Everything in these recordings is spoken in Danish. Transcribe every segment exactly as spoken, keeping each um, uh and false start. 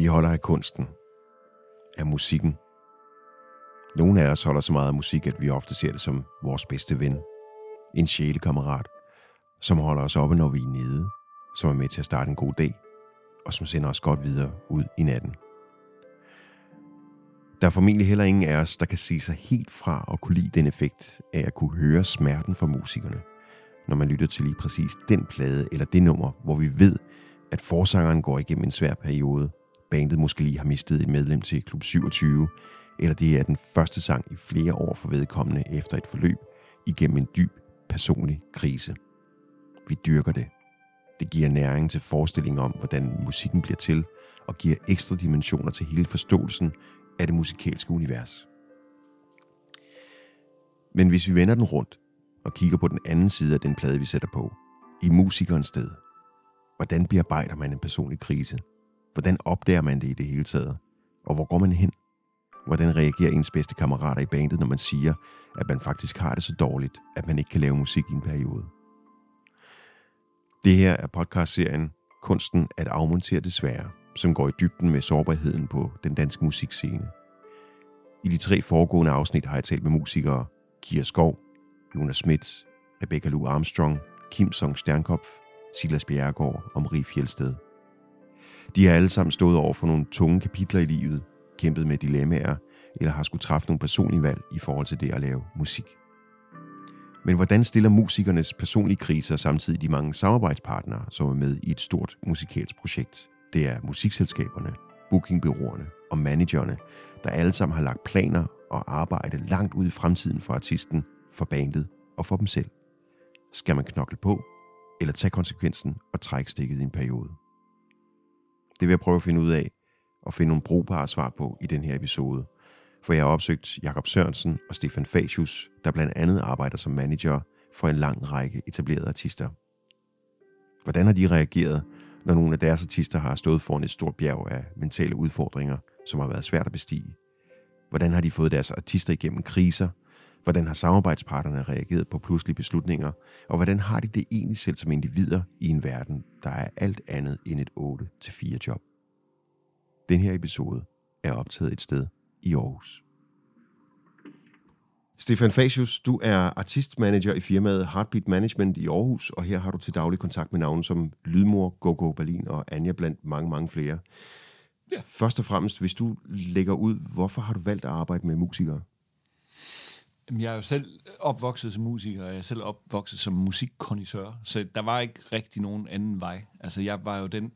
Vi holder af kunsten, af musikken. Nogle af os holder så meget af musik, at vi ofte ser det som vores bedste ven. En sjælekammerat, som holder os oppe, når vi er nede, som er med til at starte en god dag, og som sender os godt videre ud i natten. Der er formentlig heller ingen af os, der kan se sig helt fra og kunne lide den effekt af at kunne høre smerten fra musikerne, når man lytter til lige præcis den plade eller det nummer, hvor vi ved, at forsangeren går igennem en svær periode, bandet måske lige har mistet et medlem til Klub syvogtyve, eller det er den første sang i flere år for vedkommende efter et forløb igennem en dyb personlig krise. Vi dyrker det. Det giver næring til forestillingen om, hvordan musikken bliver til, og giver ekstra dimensioner til hele forståelsen af det musikalske univers. Men hvis vi vender den rundt og kigger på den anden side af den plade, vi sætter på, i musikernes sted, hvordan bearbejder man en personlig krise? Hvordan opdager man det i det hele taget? Og hvor går man hen? Hvordan reagerer ens bedste kammerater i bandet, når man siger, at man faktisk har det så dårligt, at man ikke kan lave musik i en periode? Det her er podcastserien Kunsten at afmontere det svære, som går i dybden med sårbarheden på den danske musikscene. I de tre foregående afsnit har jeg talt med musikere Kira Skov, Jonas Schmidt, Rebecca Lou Armstrong, Kim Song Sternkopf, Silas Bjerregaard og Marie Fjelsted. De har alle sammen stået over for nogle tunge kapitler i livet, kæmpet med dilemmaer eller har skulle træffe nogle personlige valg i forhold til det at lave musik. Men hvordan stiller musikernes personlige kriser samtidig de mange samarbejdspartnere, som er med i et stort musikalsk projekt? Det er musikselskaberne, bookingbureauerne og managerne, der alle sammen har lagt planer og arbejde langt ud i fremtiden for artisten, for bandet og for dem selv. Skal man knokle på, eller tage konsekvensen og trække stikket i en periode? Det vil jeg prøve at finde ud af og finde nogle brugbare svar på i den her episode. For jeg har opsøgt Jakob Sørensen og Stefan Facius, der blandt andet arbejder som manager for en lang række etablerede artister. Hvordan har de reageret, når nogle af deres artister har stået foran et stort bjerg af mentale udfordringer, som har været svært at bestige? Hvordan har de fået deres artister igennem kriser? Hvordan har samarbejdspartnerne reageret på pludselige beslutninger? Og hvordan har de det egentlig selv som individer i en verden, der er alt andet end et otte til fire job? Den her episode er optaget et sted i Aarhus. Stefan Facius, du er artistmanager i firmaet Heartbeat Management i Aarhus, og her har du til daglig kontakt med navne som Lydmor, Go-Go Berlin og Anja blandt mange, mange flere. Ja. Først og fremmest, hvis du lægger ud, hvorfor har du valgt at arbejde med musikere? Jeg er jo selv opvokset som musiker, og jeg er selv opvokset som musikkondisseur, så der var ikke rigtig nogen anden vej. Altså, jeg var jo den,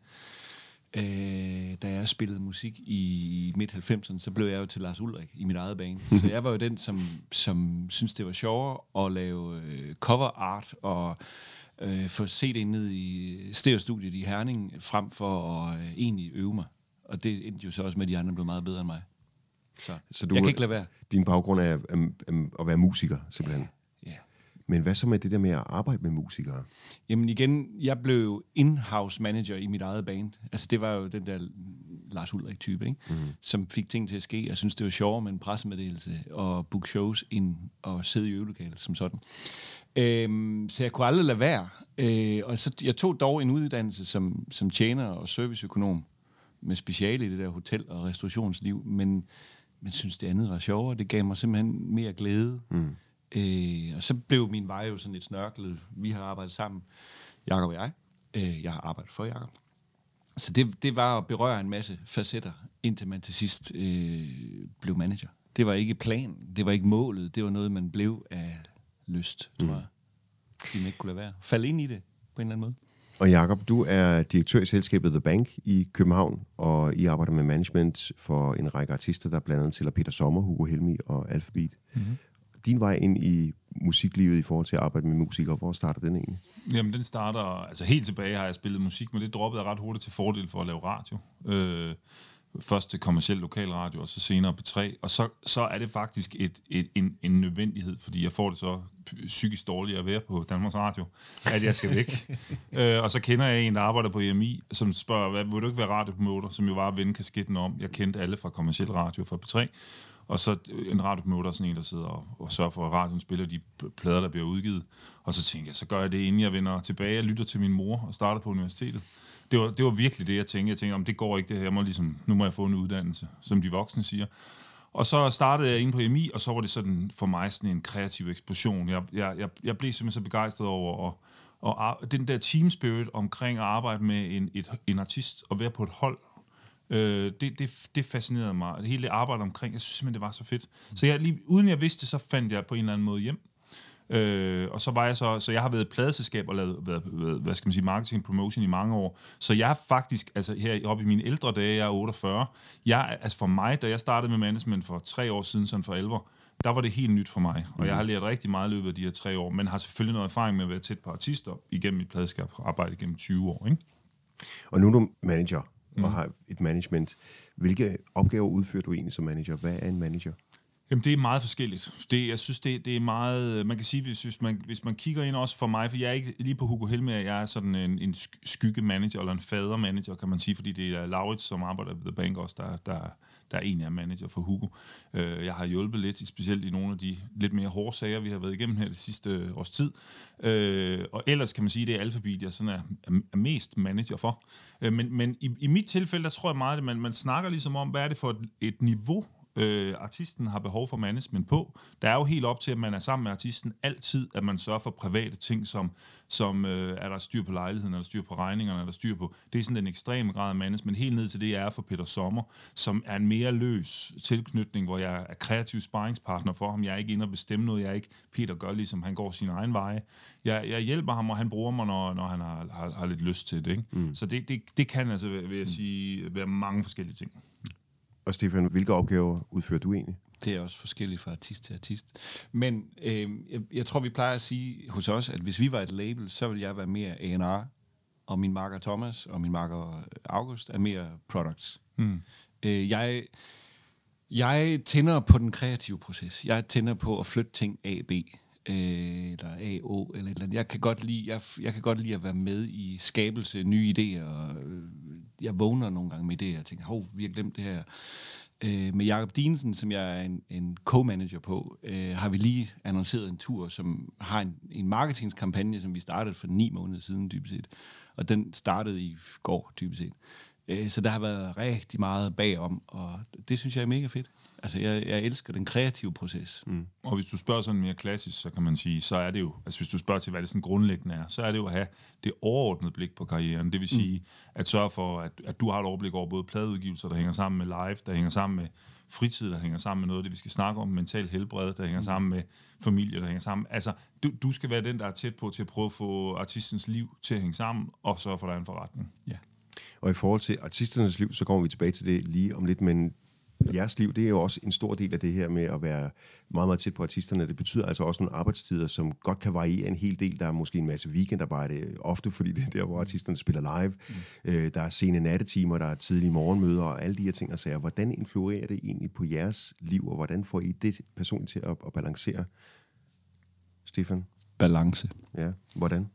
øh, da jeg spillede musik i midt halvfemserne, så blev jeg jo til Lars Ulrik i mit eget band. Så jeg var jo den, som, som syntes, det var sjovere at lave øh, cover art og øh, få C D'en ned i stereostudiet i Herning, frem for at øh, egentlig øve mig. Og det endte jo så også med, at de andre blev meget bedre end mig. Så, så du, jeg kan ikke lade være. Din baggrund er at være musiker, simpelthen. Ja, ja. Men hvad så med det der med at arbejde med musikere? Jamen igen, jeg blev in-house manager i mit eget band. Altså det var jo den der Lars Ulrik-type, ikke? Mm. Som fik ting til at ske. Jeg synes, det var sjovere med en pressemeddelelse og book shows ind og sidde i øvelokalet som sådan. Øhm, så jeg kunne aldrig lade være. Øh, og så, jeg tog dog en uddannelse som, som tjener og serviceøkonom med speciale i det der hotel- og restaurationsliv, men men synes det andet var sjovere. Det gav mig simpelthen mere glæde. Mm. Øh, og så blev min vej jo sådan lidt snørklet. Vi har arbejdet sammen, Jakob og jeg. Øh, jeg har arbejdet for Jakob. Så det, det var at berøre en masse facetter, indtil man til sidst øh, blev manager. Det var ikke planen, det var ikke målet, det var noget, man blev af lyst, tror mm. jeg. Fordi man ikke kunne lade være. Falde ind i det på en eller anden måde. Og Jakob, du er direktør i selskabet The Bank i København, og I arbejder med management for en række artister, der blandt andet tæller Peter Sommer, Hugo Helmi og Alphabet. Mm-hmm. Din vej ind i musiklivet i forhold til at arbejde med musikere, hvor starter den egentlig? Jamen, den starter... Altså, helt tilbage har jeg spillet musik, men det droppede jeg ret hurtigt til fordel for at lave radio. Øh, først til kommerciel lokalradio, og så senere P tre. Og så, så er det faktisk et, et, en, en nødvendighed, fordi jeg får det så psykisk dårligt at være på Danmarks Radio, at jeg skal væk. øh, og så kender jeg en, der arbejder på E M I, som spørger, hvad, vil du ikke være radiopromoter, som jo var at vende kasketten om. Jeg kendte alle fra kommerciel radio fra P tre, og så en radiopromoter, sådan en, der sidder og, og sørger for, at radioen spiller de plader, der bliver udgivet. Og så tænker jeg, så gør jeg det, inden jeg vender tilbage. Jeg lytter til min mor og starter på universitetet. det, var, det var virkelig det, jeg tænkte. Jeg tænkte, om det går ikke det her. Jeg må ligesom, nu må jeg få en uddannelse, som de voksne siger. Og så startede jeg inde på M I, og så var det sådan for mig sådan en kreativ eksplosion. Jeg, jeg, jeg, jeg blev simpelthen så begejstret over og, og den der team spirit omkring at arbejde med en, et, en artist og være på et hold. Øh, det, det, det fascinerede mig. Det hele det arbejde omkring, jeg synes simpelthen, det var så fedt. Så jeg, lige, uden jeg vidste, så fandt jeg på en eller anden måde hjem. Øh, og så var jeg så, så jeg har været et pladeselskab og lavet, været, været, hvad skal man sige, marketing promotion i mange år. Så jeg er faktisk, altså her oppe i mine ældre dage, jeg er otteogfyrre, jeg, altså for mig, da jeg startede med management for tre år siden, sådan for alvor, der var det helt nyt for mig. Og jeg har lært rigtig meget i løbet af de her tre år, men har selvfølgelig noget erfaring med at være tæt på artister igennem mit pladeskab og arbejde igennem tyve år. Ikke? Og nu er du manager og mm. har et management. Hvilke opgaver udfører du egentlig som manager? Hvad er en manager? Jamen, det er meget forskelligt. Det, jeg synes, det, det er meget... Man kan sige, hvis, hvis, man, hvis man kigger ind også for mig, for jeg er ikke lige på Hugo Helmer, jeg er sådan en, en skygge-manager, eller en fader-manager, kan man sige, fordi det er Laurits, som arbejder ved The Bank også, der, der, der er en af manager for Hugo. Jeg har hjulpet lidt, specielt i nogle af de lidt mere hårde sager, vi har været igennem her det sidste års tid. Og ellers kan man sige, det er Alphabet, jeg sådan er, er mest manager for. Men, men i, i mit tilfælde, der tror jeg meget, at man, man snakker ligesom om, hvad er det for et, et niveau, Øh, artisten har behov for management på. Der er jo helt op til, at man er sammen med artisten altid, at man sørger for private ting, som, som øh, er der styr på lejligheden, er der styr på regningerne, er der styr på. Det er sådan den ekstreme grad af management. Helt ned til det, jeg er for Peter Sommer, som er en mere løs tilknytning, hvor jeg er kreativ sparringspartner for ham. Jeg er ikke inde og bestemme noget. Jeg er ikke Peter gør, ligesom han går sin egen veje. Jeg, jeg hjælper ham, og han bruger mig, når, når han har, har, har lidt lyst til det. Ikke? Mm. Så det, det, det kan altså, vil jeg sige, være mange forskellige ting. Og Stefan, hvilke opgaver udfører du egentlig? Det er også forskelligt fra artist til artist. Men øh, jeg, jeg tror, vi plejer at sige hos os, at hvis vi var et label, så ville jeg være mere A and R, og min makker Thomas og min makker August er mere products. Mm. Øh, jeg, jeg tænder på den kreative proces. Jeg tænder på at flytte ting A B, øh, eller A O, eller et eller andet. Jeg kan godt lide, jeg, jeg kan godt lide at være med i skabelse, nye idéer, og jeg vågner nogle gange med idéer og tænker, hov, vi har glemt det her. Øh, med Jakob Dinesen, som jeg er en, en co-manager på, øh, har vi lige annonceret en tur, som har en, en marketingskampagne, som vi startede for ni måneder siden, dybest set. Og den startede i går, dybest set. Øh, så der har været rigtig meget bagom, og det synes jeg er mega fedt. Altså, jeg, jeg elsker den kreative proces. Mm. Og hvis du spørger sådan mere klassisk, så kan man sige, så er det jo, altså hvis du spørger til, hvad det sådan grundlæggende er, så er det jo at have det overordnede blik på karrieren. Det vil sige, mm. at sørge for, at, at du har et overblik over både pladeudgivelser, der hænger sammen med live, der hænger sammen med fritid, der hænger sammen med noget af det, vi skal snakke om, mental helbred, der hænger mm. sammen med familie, der hænger sammen. Altså, du, du skal være den, der er tæt på til at prøve at få artistens liv til at hænge sammen, og sørge for, at der er en forretning. Ja. Og i forhold til artisternes liv, så kommer vi tilbage til det lige om lidt, men jeres liv, det er jo også en stor del af det her med at være meget, meget tæt på artisterne. Det betyder altså også nogle arbejdstider, som godt kan variere en hel del. Der er måske en masse weekendarbejde, ofte fordi det er der, hvor artisterne spiller live. Mm. Øh, der er sene nattetimer, der er tidlige morgenmøder og alle de her ting og sager. Hvordan influerer det egentlig på jeres liv, og hvordan får I det personligt til at, at balancere? Stefan? Balance. Ja, hvordan?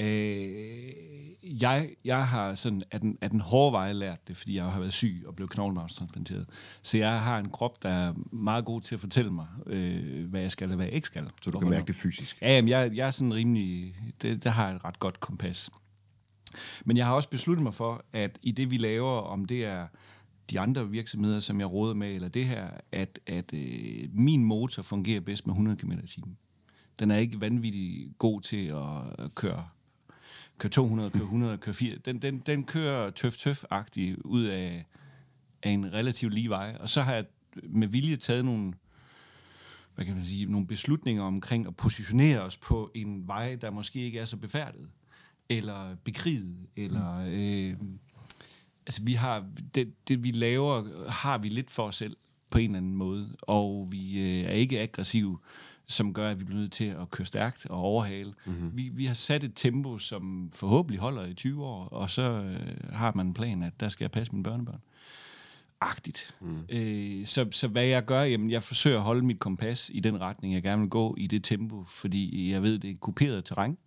Øh, jeg, jeg har sådan af den, af den hårde vej lært det, fordi jeg har været syg og blev knoglemarvstransplanteret. Så jeg har en krop, der er meget god til at fortælle mig, øh, hvad jeg skal og hvad jeg ikke skal. Så du kan mærke det fysisk? Ja, jamen, jeg, jeg er sådan rimelig... Det, det har jeg et ret godt kompas. Men jeg har også besluttet mig for, at i det, vi laver, om det er de andre virksomheder, som jeg råder med, eller det her, at, at øh, min motor fungerer bedst med hundrede kilometer i timen. Den er ikke vanvittig god til at køre køre to hundrede, køre hundrede, køre fire. Den, den, den kører tøf-tøf-agtigt ud af, af en relativt lige vej. Og så har jeg med vilje taget nogle, hvad kan man sige, nogle beslutninger omkring at positionere os på en vej, der måske ikke er så befærdet, eller bekriget, eller... Øh, altså, vi har... Det, det, vi laver, har vi lidt for os selv, på en eller anden måde. Og vi øh, er ikke aggressive, som gør, at vi bliver nødt til at køre stærkt og overhale. Mm-hmm. Vi, vi har sat et tempo, som forhåbentlig holder i tyve år, og så øh, har man en plan, at der skal jeg passe mine børnebørn. Agtigt. Mm. Øh, så, så hvad jeg gør, jamen jeg forsøger at holde mit kompas i den retning, jeg gerne vil gå i det tempo, fordi jeg ved, det er kuperet terræn.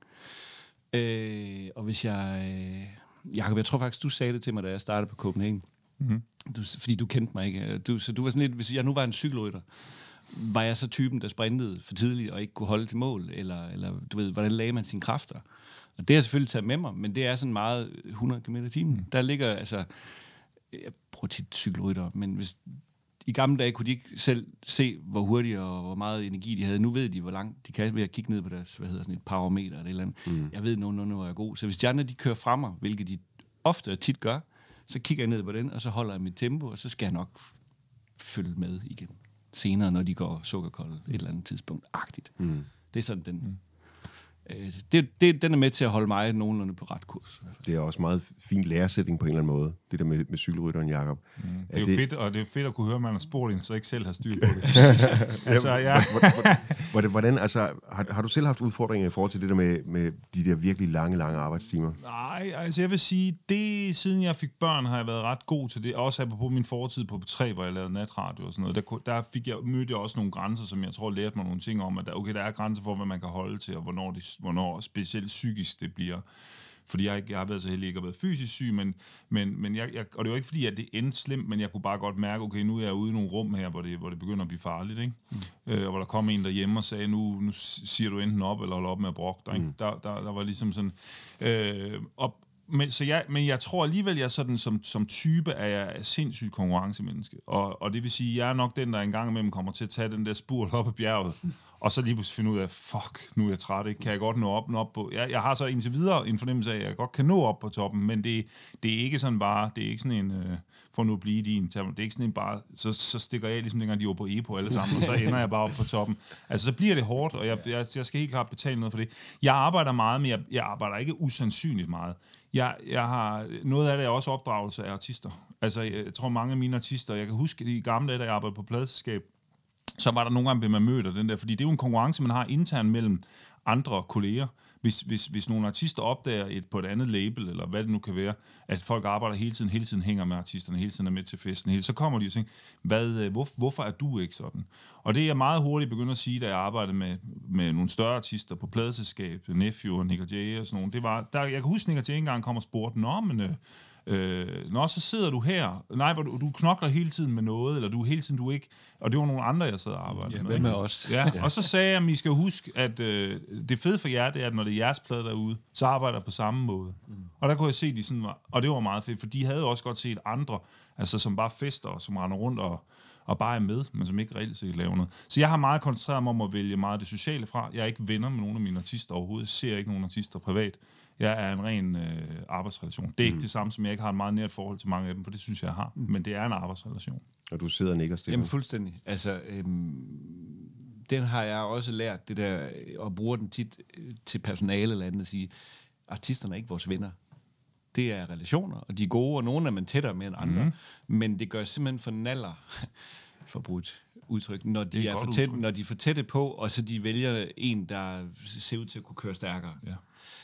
Øh, og hvis jeg... Øh, Jacob, jeg tror faktisk, du sagde det til mig, da jeg startede på Copenhagen. Mm-hmm. Du, fordi du kendte mig ikke. Du, så du var sådan lidt, hvis jeg nu var en cykelrytter, var jeg så typen, der sprintede for tidligt og ikke kunne holde til mål, eller, eller du ved, hvordan lagde man sine kræfter? Og det har jeg selvfølgelig taget med mig, men det er sådan meget hundrede kilometer i timen. Mm. Der ligger, altså, jeg bruger tit cykelrytter, men hvis, i gamle dage kunne de ikke selv se, hvor hurtigt og hvor meget energi de havde. Nu ved de, hvor langt de kan ved at kigge ned på deres, hvad hedder sådan et powermeter eller et eller andet. Mm. Jeg ved nogenlunde, hvor jeg er god. Så hvis de andre, de kører frem mig, hvilket de ofte og tit gør, så kigger jeg ned på den, og så holder jeg mit tempo, og så skal jeg nok følge med igen. Senere, når de går sukkerkolde et eller andet tidspunkt. Agtigt. Mm. Det er sådan, den... Mm. Øh, det, det, den er med til at holde mig nogenlunde på ret kurs. Det er også meget fin læresætning på en eller anden måde, det der med, med cykelrytteren, Jakob. Mm. Det er, er jo det... fedt, og det er fedt at kunne høre, at man har spurgt en, så ikke selv har styr på det. altså, ja. hvordan, hvordan, altså, har, har du selv haft udfordringer i forhold til det der med, med de der virkelig lange, lange arbejdstimer? Nej, altså jeg vil sige, det siden jeg fik børn, har jeg været ret god til det. Også på min fortid på P tre, hvor jeg lavede natradio og sådan noget. Der, der fik jeg, mødte jeg også nogle grænser, som jeg tror lærte mig nogle ting om, at der, okay, der er grænser for, hvad man kan holde til, og hvornår, det, hvornår specielt psykisk det bliver. Fordi jeg, jeg har været så heldig ikke at være fysisk syg, men, men, men jeg, jeg, og det var ikke fordi, at det endte slemt, men jeg kunne bare godt mærke, okay, nu er jeg ude i nogle rum her, hvor det, hvor det begynder at blive farligt, ikke? Mm. Øh, og hvor der kom en derhjemme og sagde, nu, nu siger du enten op, eller holder op med at brokke dig, ikke? Mm. Der, der, der var ligesom sådan... Øh, op, men, så jeg, men jeg tror alligevel, jeg sådan, som, som type er jeg sindssygt konkurrencemenneske. Og, og det vil sige, jeg er nok den, der engang imellem kommer til at tage den der spurt op ad bjerget, og så lige pludselig finde ud af, fuck, nu er jeg træt, ikke? Kan jeg godt nå op, nå op på... Jeg, jeg har så indtil videre en fornemmelse af, at jeg godt kan nå op på toppen, men det, det er ikke sådan bare... Det er ikke sådan en... Øh, for nu at blive i din... Det er ikke sådan en bare... Så, så stikker jeg ligesom dengang, de var på E P O alle sammen, og så ender jeg bare op på toppen. Altså, så bliver det hårdt, og jeg, jeg, jeg skal helt klart betale noget for det. Jeg arbejder meget, men jeg, jeg arbejder ikke usandsynligt meget. Jeg, jeg har... Noget af det er også opdragelse af artister. Altså, jeg, jeg tror, mange af mine artister... Jeg kan huske, i gamle dage, da jeg arbejdede på pladeselskab, så var der nogle gange, blev man mødt af den der, fordi det er jo en konkurrence, man har internt mellem andre kolleger. Hvis, hvis, hvis nogle artister opdager et, på et andet label, eller hvad det nu kan være, at folk arbejder hele tiden, hele tiden hænger med artisterne, hele tiden er med til festen, hele, så kommer de og tænker, hvad, hvor, hvorfor er du ikke sådan? Og det er jeg meget hurtigt begyndt at sige, da jeg arbejdede med, med nogle større artister på pladeselskab, Nephew og Nick og Jay og sådan nogle. Det var, der, jeg kan huske, Nick og Jay engang kom og spurgte, nå, men... Øh, Øh, nå, så sidder du her. Nej, hvor du, du knokler hele tiden med noget, eller du hele tiden du ikke... Og det var nogle andre, jeg sad og arbejdede ja, med. Ja, med os. Ja, og så sagde jeg, at I skal huske, at øh, det fede for jer, det er, at når det er jeres plade derude, så arbejder jeg på samme måde. Mm. Og der kunne jeg se, de sådan var... Og det var meget fedt, for de havde også godt set andre, altså som bare fester, og som render rundt og, og bare er med, men som ikke reelt set laver noget. Så jeg har meget koncentreret mig om at vælge meget det sociale fra. Jeg er ikke venner med nogen af mine artister overhovedet. Jeg ser ikke nogen artister privat. Jeg er en ren øh, arbejdsrelation. Det er ikke mm. det samme, som jeg ikke har et meget nært forhold til mange af dem, for det synes jeg, jeg har. Mm. Men det er en arbejdsrelation. Og du sidder og nikker stille. Jamen fuldstændig. Altså, øhm, den har jeg også lært, det der, og bruger den tit øh, til personale eller andet, at sige, artisterne er ikke vores venner. Det er relationer, og de er gode, og nogle er man tættere med end andre. Mm. Men det gør simpelthen for naller, forbrudt udtryk, når de, er, er for tæt, når de er for tætte på, og så de vælger en, der ser ud til at kunne køre stærkere. Ja.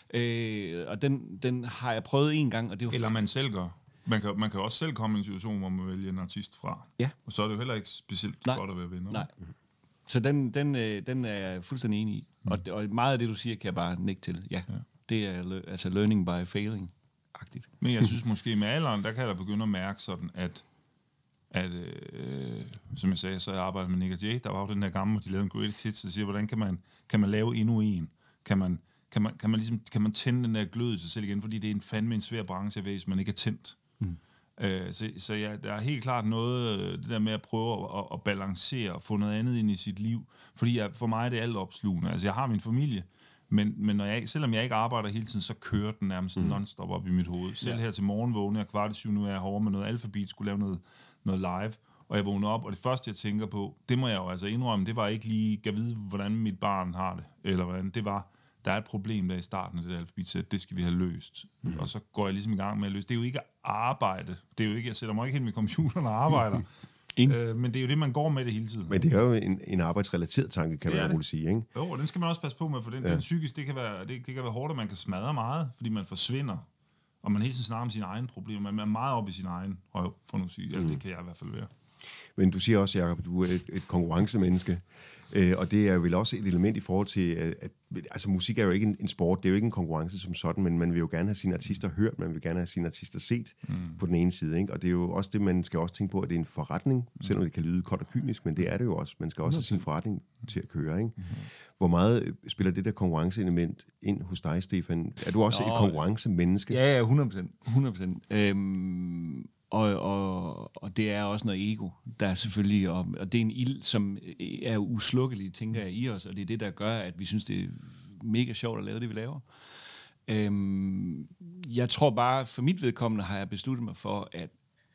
Øh, og den, den har jeg prøvet en gang, og det var eller man selv gør. Man kan, man kan også selv komme i en situation, hvor man vælger en artist fra. Ja. Og så er det jo heller ikke specielt Nej. godt at være venner. Nej. Så den, den, den er jeg fuldstændig enig i. Mm. Og, og meget af det, du siger, kan jeg bare nikke til. Ja, ja. Det er altså learning by failing-agtigt. Men jeg synes måske med alderen, der kan jeg begynde at mærke sådan, at at, øh, som jeg sagde, så jeg arbejder med Nick og Jay. Der var jo den der gamle, hvor de lavede en greatest hits, der siger, hvordan kan man, kan man lave endnu en? Kan man, kan man, kan man, ligesom, kan man tænde den der glød i sig selv igen? Fordi det er en fandme en svær branche, hvis man ikke er tændt. Mm. Øh, så så ja, der er helt klart noget, det der med at prøve at, at balancere og få noget andet ind i sit liv. Fordi jeg, for mig er det alt opslugende. Altså, jeg har min familie, men, men når jeg, selvom jeg ikke arbejder hele tiden, så kører den nærmest mm. non-stop op i mit hoved. Selv ja. Her til morgen vågner jeg kvart i syv, nu er jeg hårdt med noget alfabet, skulle lave noget noget live, og jeg vågner op, og det første, jeg tænker på, det må jeg jo altså indrømme, det var ikke lige, kan vide, hvordan mit barn har det, eller hvordan, det var, der er et problem der i starten af det der alfabetsæt, det skal vi have løst. Mm. Og så går jeg ligesom i gang med at løse. Det er jo ikke arbejde, det er jo ikke, jeg sætter mig ikke hen med computeren og arbejder, øh, men det er jo det, man går med det hele tiden. Men det er jo en, en arbejdsrelateret tanke, kan det man roligt sige, ikke? Jo, og den skal man også passe på med, for den, ja. den psykisk, det kan, være, det, det kan være hårdt, at man kan smadre meget, fordi man forsvinder. Og man hele tiden snakker om sine egne problemer. Man er meget oppe i sin egen høj, for nu at sige. Ja, det kan jeg i hvert fald være. Men du siger også, Jacob, du er et, et konkurrencemenneske, øh, og det er vel også et element i forhold til, at, at altså, musik er jo ikke en, en sport, det er jo ikke en konkurrence som sådan, men man vil jo gerne have sine artister hørt, man vil gerne have sine artister set mm. på den ene side, ikke? Og det er jo også det, man skal også tænke på, at det er en forretning, mm. selvom det kan lyde koldt og kynisk, men det er det jo også. Man skal også have sin forretning til at køre, ikke? Mm. Hvor meget spiller det der konkurrenceelement ind hos dig, Stefan? Er du også Nå, et konkurrencemenneske? Ja, ja, hundrede procent. hundrede procent. Øhm, og, og, og det er også noget ego, der er selvfølgelig, og, og det er en ild, som er uslukkelig, tænker jeg, i os, og det er det, der gør, at vi synes, det er mega sjovt at lave det, vi laver. Øhm, jeg tror bare, for mit vedkommende har jeg besluttet mig for, at,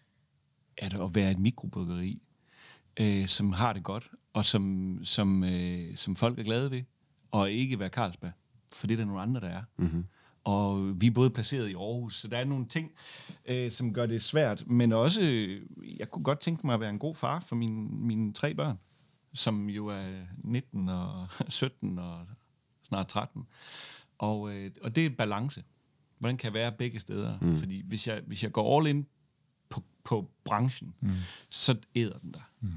at, at være et mikrobryggeri, øh, som har det godt, og som, som, øh, som folk er glade ved, og ikke være Carlsberg, for det er der nogle andre, der er. Mm-hmm. Og vi er både placeret i Aarhus, så der er nogle ting, øh, som gør det svært, men også, jeg kunne godt tænke mig at være en god far for mine, mine tre børn, som jo er nitten og sytten og snart tretten. Og, øh, og det er et balance. Hvordan kan jeg være begge steder? Mm. Fordi hvis jeg, hvis jeg går all in på, på branchen, mm. så æder den der. Mm.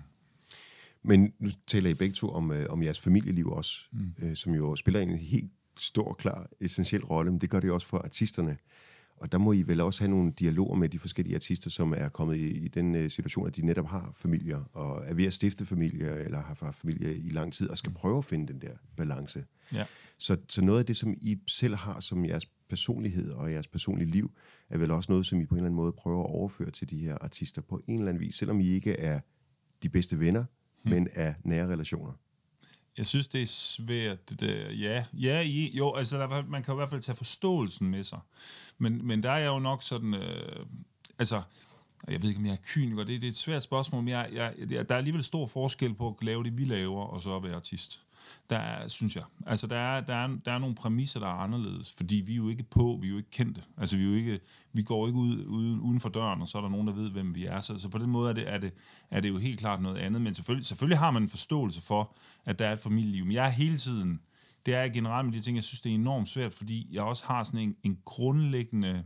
Men nu taler I begge to om, øh, om jeres familieliv også, mm. øh, som jo spiller en helt stor, klar, essentiel rolle, men det gør det også for artisterne. Og der må I vel også have nogle dialoger med de forskellige artister, som er kommet i, i den uh, situation, at de netop har familier, og er ved at stifte familier, eller har haft familie i lang tid, og skal prøve at finde den der balance. Ja. Så, så noget af det, som I selv har som jeres personlighed og jeres personlige liv, er vel også noget, som I på en eller anden måde prøver at overføre til de her artister på en eller anden vis, selvom I ikke er de bedste venner, hmm. men er nære relationer. Jeg synes, det er svært. Det der. Ja, ja I, jo, altså der, man kan jo i hvert fald tage forståelsen med sig. Men, men der er jeg jo nok sådan, øh, altså, jeg ved ikke, om jeg er kyniker, det, det er et svært spørgsmål, men jeg, jeg, der er alligevel stor forskel på at lave det, vi laver, og så at være artist. Der er, synes jeg. Altså, der er, der, er, der er nogle præmisser, der er anderledes, fordi vi er jo ikke på, vi er jo ikke kendte. Altså, vi, er jo ikke, vi går ikke ud, uden, uden for døren, og så er der nogen, der ved, hvem vi er. Så, så på den måde er det, er, det, er det jo helt klart noget andet. Men selvfølgelig, selvfølgelig har man en forståelse for, at der er et familieliv. Men jeg er hele tiden, det er generelt med de ting, jeg synes, det er enormt svært, fordi jeg også har sådan en, en grundlæggende,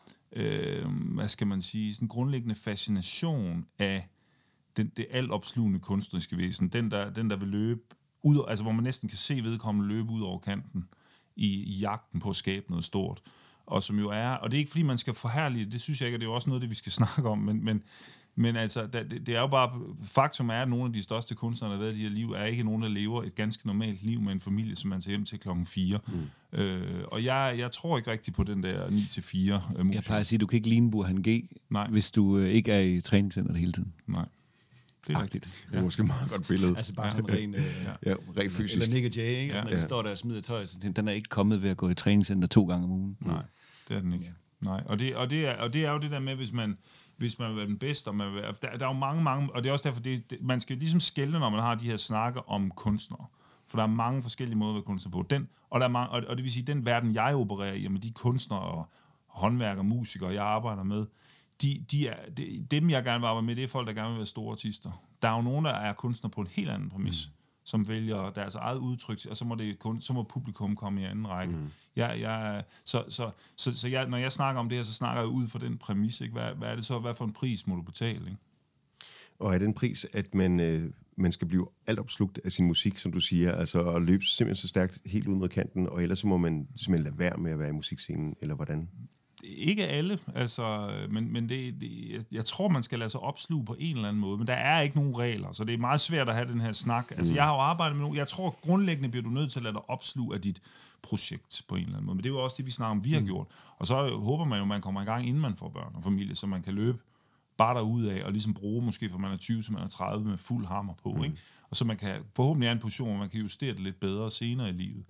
øh, hvad skal man sige, sådan en grundlæggende fascination af den, det altopslugende kunstneriske væsen. Den der, den, der vil løbe ud, altså hvor man næsten kan se vedkommende løbe ud over kanten i, i jagten på at skabe noget stort. Og som jo er, og det er ikke fordi man skal forherlige det, det synes jeg ikke, og det er jo også noget det vi skal snakke om, men, men, men altså, det, det er jo bare, faktum er, at nogle af de største kunstnere, der har været i de her liv, er ikke nogen, der lever et ganske normalt liv med en familie, som man tager hjem til klokken fire. Mm. Øh, og jeg, jeg tror ikke rigtig på den der ni til fire øh, Jeg plejer at sige, at du kan ikke ligne Burhan G, Nej. hvis du øh, ikke er i træningscenteret hele tiden. Nej. Det er rigtigt. Det er måske et meget godt billede. Altså bare som ren, øh, ja, ren fysisk. Eller Nick og Jay, ikke? Altså, når de står der og smider tøj, så den er ikke kommet ved at gå i træningscenter to gange om ugen. Nej, det er den ikke. Nej, og det, og det, er, og det er jo det der med, hvis man, hvis man vil være den bedste, og man vil være, der, der er jo mange, mange, og det er også derfor, det, det, man skal ligesom skelne, når man har de her snakker om kunstnere. For der er mange forskellige måder at være kunstner på. Den, og, der er mange, og, og det vil sige, den verden, jeg opererer i, med de kunstnere og håndværkere og musikere, jeg arbejder med, De, de er, de, dem, jeg gerne vil arbejde med, det er folk, der gerne vil være store artister. Der er jo nogen, der er kunstnere på en helt anden præmis, mm. som vælger deres eget udtryk, og så må, det kun, så må publikum komme i anden række. Mm. Jeg, jeg, så så, så, så jeg, når jeg snakker om det her, så snakker jeg ud fra den præmis. Ikke? Hvad, hvad er det så? Hvad for en pris må du betale? Ikke? Og er den pris, at man, øh, man skal blive alt opslugt af sin musik, som du siger, altså at løbe simpelthen så stærkt helt ud mod kanten, og ellers så må man simpelthen lade være med at være i musikscenen, eller hvordan? Ikke alle, altså, men, men det, det, jeg, jeg tror, man skal lade sig opsluge på en eller anden måde, men der er ikke nogen regler, så det er meget svært at have den her snak. Altså, mm. jeg har jo arbejdet med nogen, jeg tror grundlæggende bliver du nødt til at lade dig opsluge af dit projekt på en eller anden måde, men det er jo også det, vi snakker om, vi har mm. gjort. Og så håber man jo, at man kommer i gang, inden man får børn og familie, så man kan løbe bare derudad og ligesom bruge, måske fra man er tyve til man er tredive, med fuld hammer på, mm. ikke? Og så man kan forhåbentlig have en position, hvor man kan justere det lidt bedre senere i livet.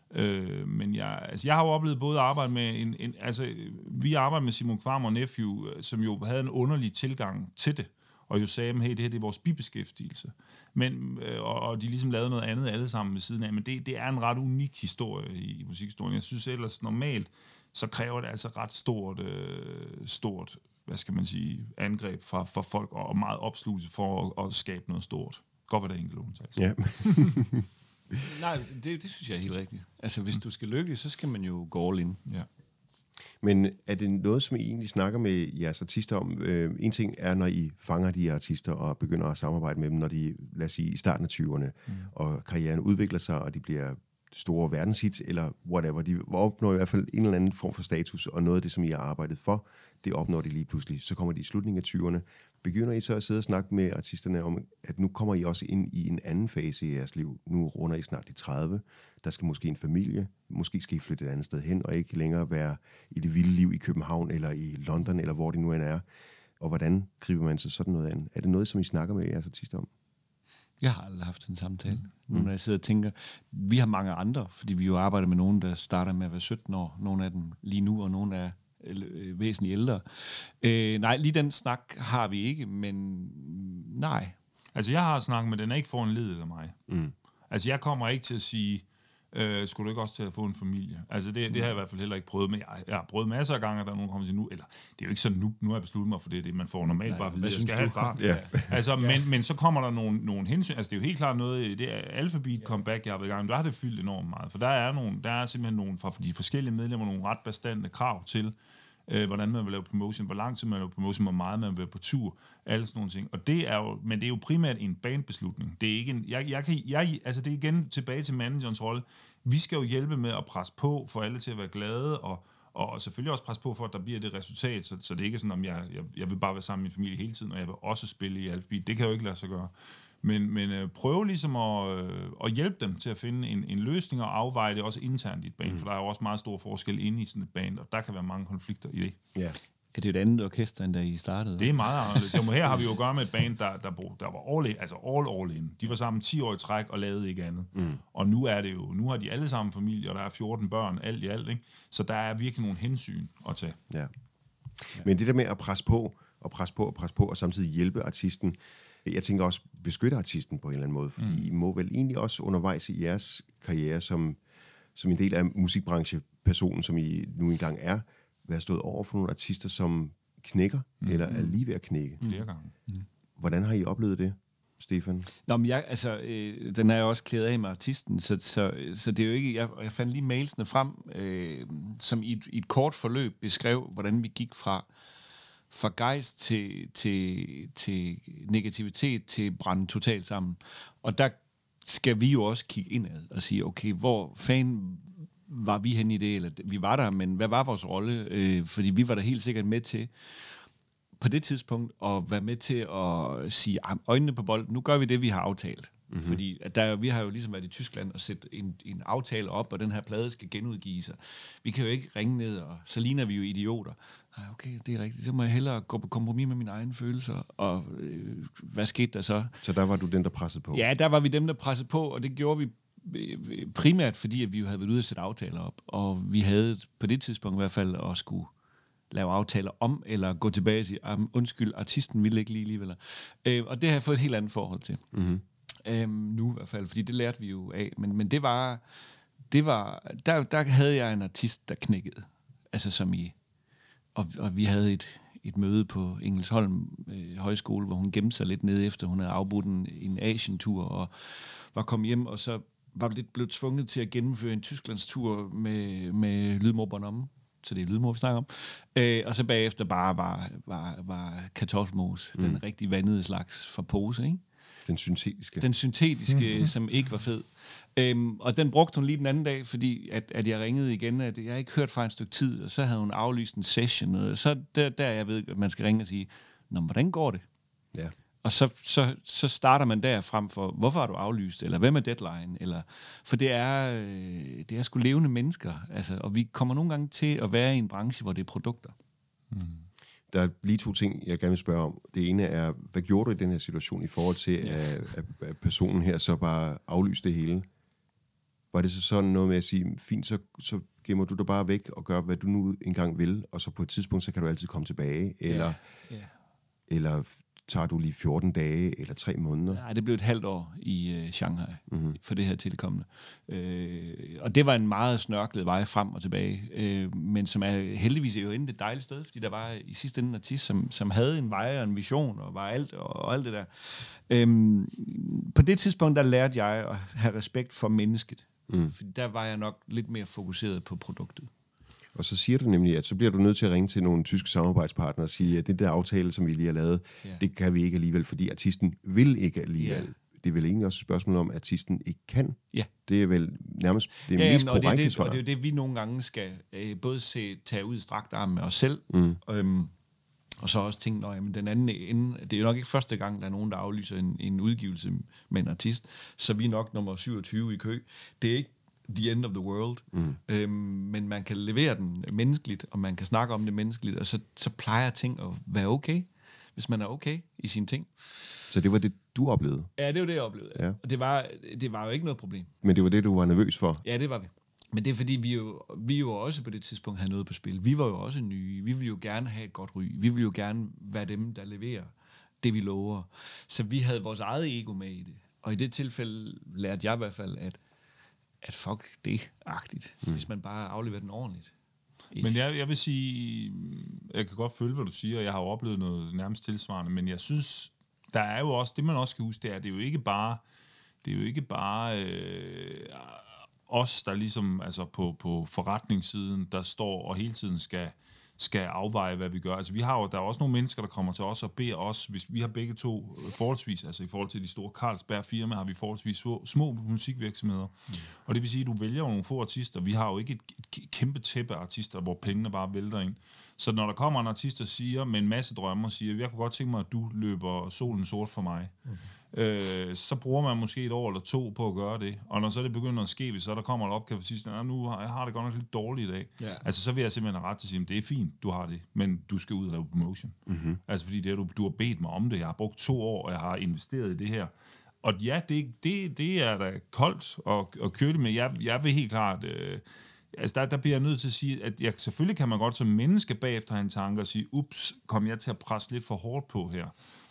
Øh, men jeg, altså jeg har jo oplevet både at arbejde med en, en altså vi arbejder med Simon Kvam og Nephew, som jo havde en underlig tilgang til det, og jo sagde, hey, det her det er vores bibeskæftigelse. Men, øh, og, og de ligesom lavede noget andet alle sammen ved siden af, men det, det er en ret unik historie i, i musikhistorien. Jeg synes ellers normalt, så kræver det altså ret stort, øh, stort, hvad skal man sige, angreb fra, fra folk, og meget opslugelse for at, at skabe noget stort. Godt, hvad der er enkelt undtagelse. Ja. Nej, det, det synes jeg er helt rigtigt. Altså, hvis du skal lykkes, så skal man jo gå all in. Ja. Men er det noget, som I egentlig snakker med jeres artister om? Øh, en ting er, når I fanger de her artister og begynder at samarbejde med dem, når de, lad os sige, i starten af tyverne, mm. og karrieren udvikler sig, og de bliver store verdenshits, eller whatever. De opnår i hvert fald en eller anden form for status, og noget af det, som I har arbejdet for, det opnår de lige pludselig. Så kommer de i slutningen af tyverne. Begynder I så at sidde og snakke med artisterne om, at nu kommer I også ind i en anden fase i jeres liv. Nu runder I snart de tredive. Der skal måske en familie. Måske skal I flytte et andet sted hen, og ikke længere være i det vilde liv i København, eller i London, eller hvor det nu end er. Og hvordan griber man så sådan noget an? Er det noget, som I snakker med jeres artister om? Jeg har aldrig haft en samtale. Mm. Nu når jeg sidder og tænker, vi har mange andre, fordi vi jo arbejder med nogen, der starter med at være sytten år. Nogle af dem lige nu, og nogle er væsentligt ældre. Øh, nej, lige den snak har vi ikke, men nej. Altså, jeg har snakket med den, er ikke for en led eller mig. Mm. Altså, jeg kommer ikke til at sige, øh, skulle du ikke også til at få en familie? Altså, det, det har jeg i hvert fald heller ikke prøvet, men jeg, jeg har prøvet masser af gange, at der er nogen, der kommer til nu, eller det er jo ikke sådan, nu, nu har jeg besluttet mig for det, det man får normalt nej, bare at jeg skal have et barn. Ja. Altså, ja. men, men så kommer der nogle, nogle hensyn, altså det er jo helt klart noget, det er Alphabet comeback, jeg har været i gang, der har det fyldt enormt meget, for der er, nogle, der er simpelthen nogle fra de forskellige medlemmer, nogle ret bastante krav til, Øh, hvordan man vil lave promotion, hvor lang tid man vil lave promotion, hvor meget man vil være på tur, alle sådan nogle ting. Og det er jo, men det er jo primært en bandbeslutning. Det er ikke en, jeg, jeg kan, jeg, altså det er igen tilbage til managerens rolle. Vi skal jo hjælpe med at presse på, for alle til at være glade, og, og selvfølgelig også presse på, for at der bliver det resultat, så, så det er ikke sådan, om jeg, jeg, jeg vil bare være sammen med min familie hele tiden, og jeg vil også spille i Alphabet. Det kan jo ikke lade sig gøre. Men, men øh, prøve ligesom at, øh, at hjælpe dem til at finde en, en løsning og afveje det også internt i et band, mm. for der er jo også meget stor forskel inde i sådan et band, og der kan være mange konflikter i det. Ja. Er det et andet orkester, end da I startede? Det er meget anderledes. Jamen, her har vi jo at gøre med et band, der, der, der var all in, altså all, all in. De var sammen ti år i træk og lavede ikke andet. Mm. Og nu er det jo, nu har de alle sammen familie, og der er fjorten børn, alt i alt, ikke? Så der er virkelig nogle hensyn at tage. Ja. Men det der med at presse på, og presse på, og presse på, og samtidig hjælpe artisten, jeg tænker også beskytte artisten på en eller anden måde, fordi mm. I må vel egentlig også undervejs i jeres karriere, som, som en del af musikbranchepersonen, som I nu engang er, være stået over for nogle artister, som knækker, mm. eller er lige ved at knække. Flere gange. Mm. Hvordan har I oplevet det, Stefan? Nå, men jeg, altså, øh, den er jeg også klædet af med artisten, så, så, så det er jo ikke, jeg, jeg fandt lige mailsene frem, øh, som i et, i et kort forløb beskrev, hvordan vi gik fra fra gejst til, til, til negativitet til brænde totalt sammen. Og der skal vi jo også kigge indad og sige, okay, hvor fanden var vi hen i det? Eller vi var der, men hvad var vores rolle? Øh, fordi vi var der helt sikkert med til på det tidspunkt at være med til at sige, øjnene på bolden, nu gør vi det, vi har aftalt. Mm-hmm. Fordi at der, vi har jo ligesom været i Tyskland og sætte en, en aftale op, og den her plade skal genudgive sig. Vi kan jo ikke ringe ned, og så ligner vi jo idioter. Nej, okay, det er rigtigt. Så må jeg hellere gå på kompromis med mine egne følelser. Og øh, hvad skete der så? Så der var du den, der pressede på? Ja, der var vi dem, der pressede på, og det gjorde vi primært, fordi at vi jo havde været ude at sætte aftaler op. Og vi havde på det tidspunkt i hvert fald at skulle lave aftaler om, eller gå tilbage og sige, undskyld, artisten ville ikke lige alligevel. Øh, og det har jeg fået et helt andet forhold til. Mm-hmm. Øhm, nu i hvert fald, fordi det lærte vi jo af. Men, men det var, det var der, der havde jeg en artist, der knækkede. Altså som i, og, og vi havde et, et møde på Engelsholm øh, Højskole, hvor hun gemte sig lidt nede efter, hun havde afbudt en, en Asien-tur, og var kommet hjem, og så var lidt blevet tvunget til at gennemføre en Tysklandstur med, med Lydmor Bonhomme. Så det er Lydmor, vi snakker om. Øh, og så bagefter bare var, var, var kartoffelmos, mm. den rigtig vandede slags fra pose, ikke? Den syntetiske. Den syntetiske, mm-hmm. som ikke var fed. Øhm, og den brugte hun lige den anden dag, fordi at, at jeg ringede igen, at jeg ikke hørt fra en stykke tid, og så havde hun aflyst en session. Og så der, der jeg ved, at man skal ringe og sige, nå, hvordan går det? Ja. Og så, så, så starter man der frem for, hvorfor har du aflyst, eller hvad med deadline? Eller, for det er, øh, det er sgu levende mennesker, altså, og vi kommer nogle gange til at være i en branche, hvor det er produkter. Mm. Der er lige to ting, jeg gerne vil spørge om. Det ene er, hvad gjorde du i den her situation i forhold til, ja. at, at personen her så bare aflyste det hele? Var det så sådan noget med at sige, fint, så, så gemmer du dig bare væk og gør, hvad du nu engang vil, og så på et tidspunkt, så kan du altid komme tilbage? Eller, ja. Ja. eller tager du lige fjorten dage eller tre måneder? Nej, det blev et halvt år i øh, Shanghai mm-hmm. for det her tilkommende. Øh, og det var en meget snørklet vej frem og tilbage, øh, men som er heldigvis er jo inde et dejligt sted, fordi der var i sidste ende en artist, som, som havde en vej og en vision og var alt og, og alt det der. Øh, på det tidspunkt, der lærte jeg at have respekt for mennesket. Mm. For der var jeg nok lidt mere fokuseret på produktet. Og så siger du nemlig, at så bliver du nødt til at ringe til nogle tyske samarbejdspartnere og sige, at det der aftale, som vi lige har lavet, ja. det kan vi ikke alligevel, fordi artisten vil ikke alligevel. Ja. Det er vel egentlig også et spørgsmål om, at artisten ikke kan. Ja. Det er vel nærmest det ja, mest jamen, korrekte det, svar. Og det er jo det, vi nogle gange skal øh, både se, tage ud i strakt arm med os selv, mm. øhm, og så også tænke, at den anden ende, det er jo nok ikke første gang, der er nogen, der aflyser en, en udgivelse med en artist, så vi er nok nummer syvogtyve i kø. Det er ikke the end of the world, mm. øhm, men man kan levere den menneskeligt, og man kan snakke om det menneskeligt, og så, så plejer ting at være okay, hvis man er okay i sine ting. Så det var det, du oplevede? Ja, det var det, jeg oplevede. Ja. Og det var, det var jo ikke noget problem. Men det var det, du var nervøs for? Ja, det var vi. Men det er fordi, vi jo, vi jo også på det tidspunkt havde noget på spil. Vi var jo også nye. Vi ville jo gerne have et godt ry. Vi ville jo gerne være dem, der leverer det, vi lover. Så vi havde vores eget ego med i det. Og i det tilfælde lærte jeg i hvert fald, at, at fuck det-agtigt, mm. hvis man bare afleverer den ordentligt. Men jeg, jeg vil sige, jeg kan godt følge, hvad du siger, jeg har jo oplevet noget nærmest tilsvarende, men jeg synes, der er jo også, det man også skal huske, det er, det er jo ikke bare, det er jo ikke bare øh, os, der ligesom, altså på, på forretningssiden, der står og hele tiden skal, skal afveje, hvad vi gør. Altså vi har jo, der er også nogle mennesker, der kommer til os og beder os, hvis vi har begge to forholdsvis, altså i forhold til de store Carlsberg firmaer, har vi forholdsvis små, små musikvirksomheder. Mm. Og det vil sige, at du vælger jo nogle få artister. Vi har jo ikke et, et kæmpe tæppe af artister, hvor pengene bare vælter ind. Så når der kommer en artist, der siger, med en masse drømme, og siger, jeg kunne godt tænke mig, at du løber solen sort for mig, mm. øh, så bruger man måske et år eller to på at gøre det. Og når så det begynder at ske, så der kommer et opkald for sidste, nu har jeg har det godt nok lidt dårligt i dag. Yeah. Altså så vil jeg simpelthen have ret til at sige, det er fint, du har det, men du skal ud og lave promotion. Mm-hmm. Altså fordi det er, du, du har bedt mig om det, jeg har brugt to år, og jeg har investeret i det her. Og ja, det, det, det er da koldt og, og køligt, men jeg, jeg vil helt klart... Øh, Altså der, der bliver jeg nødt til at sige, at jeg, selvfølgelig kan man godt som menneske bagefter have en tanke og sige, ups, kom jeg til at presse lidt for hårdt på her?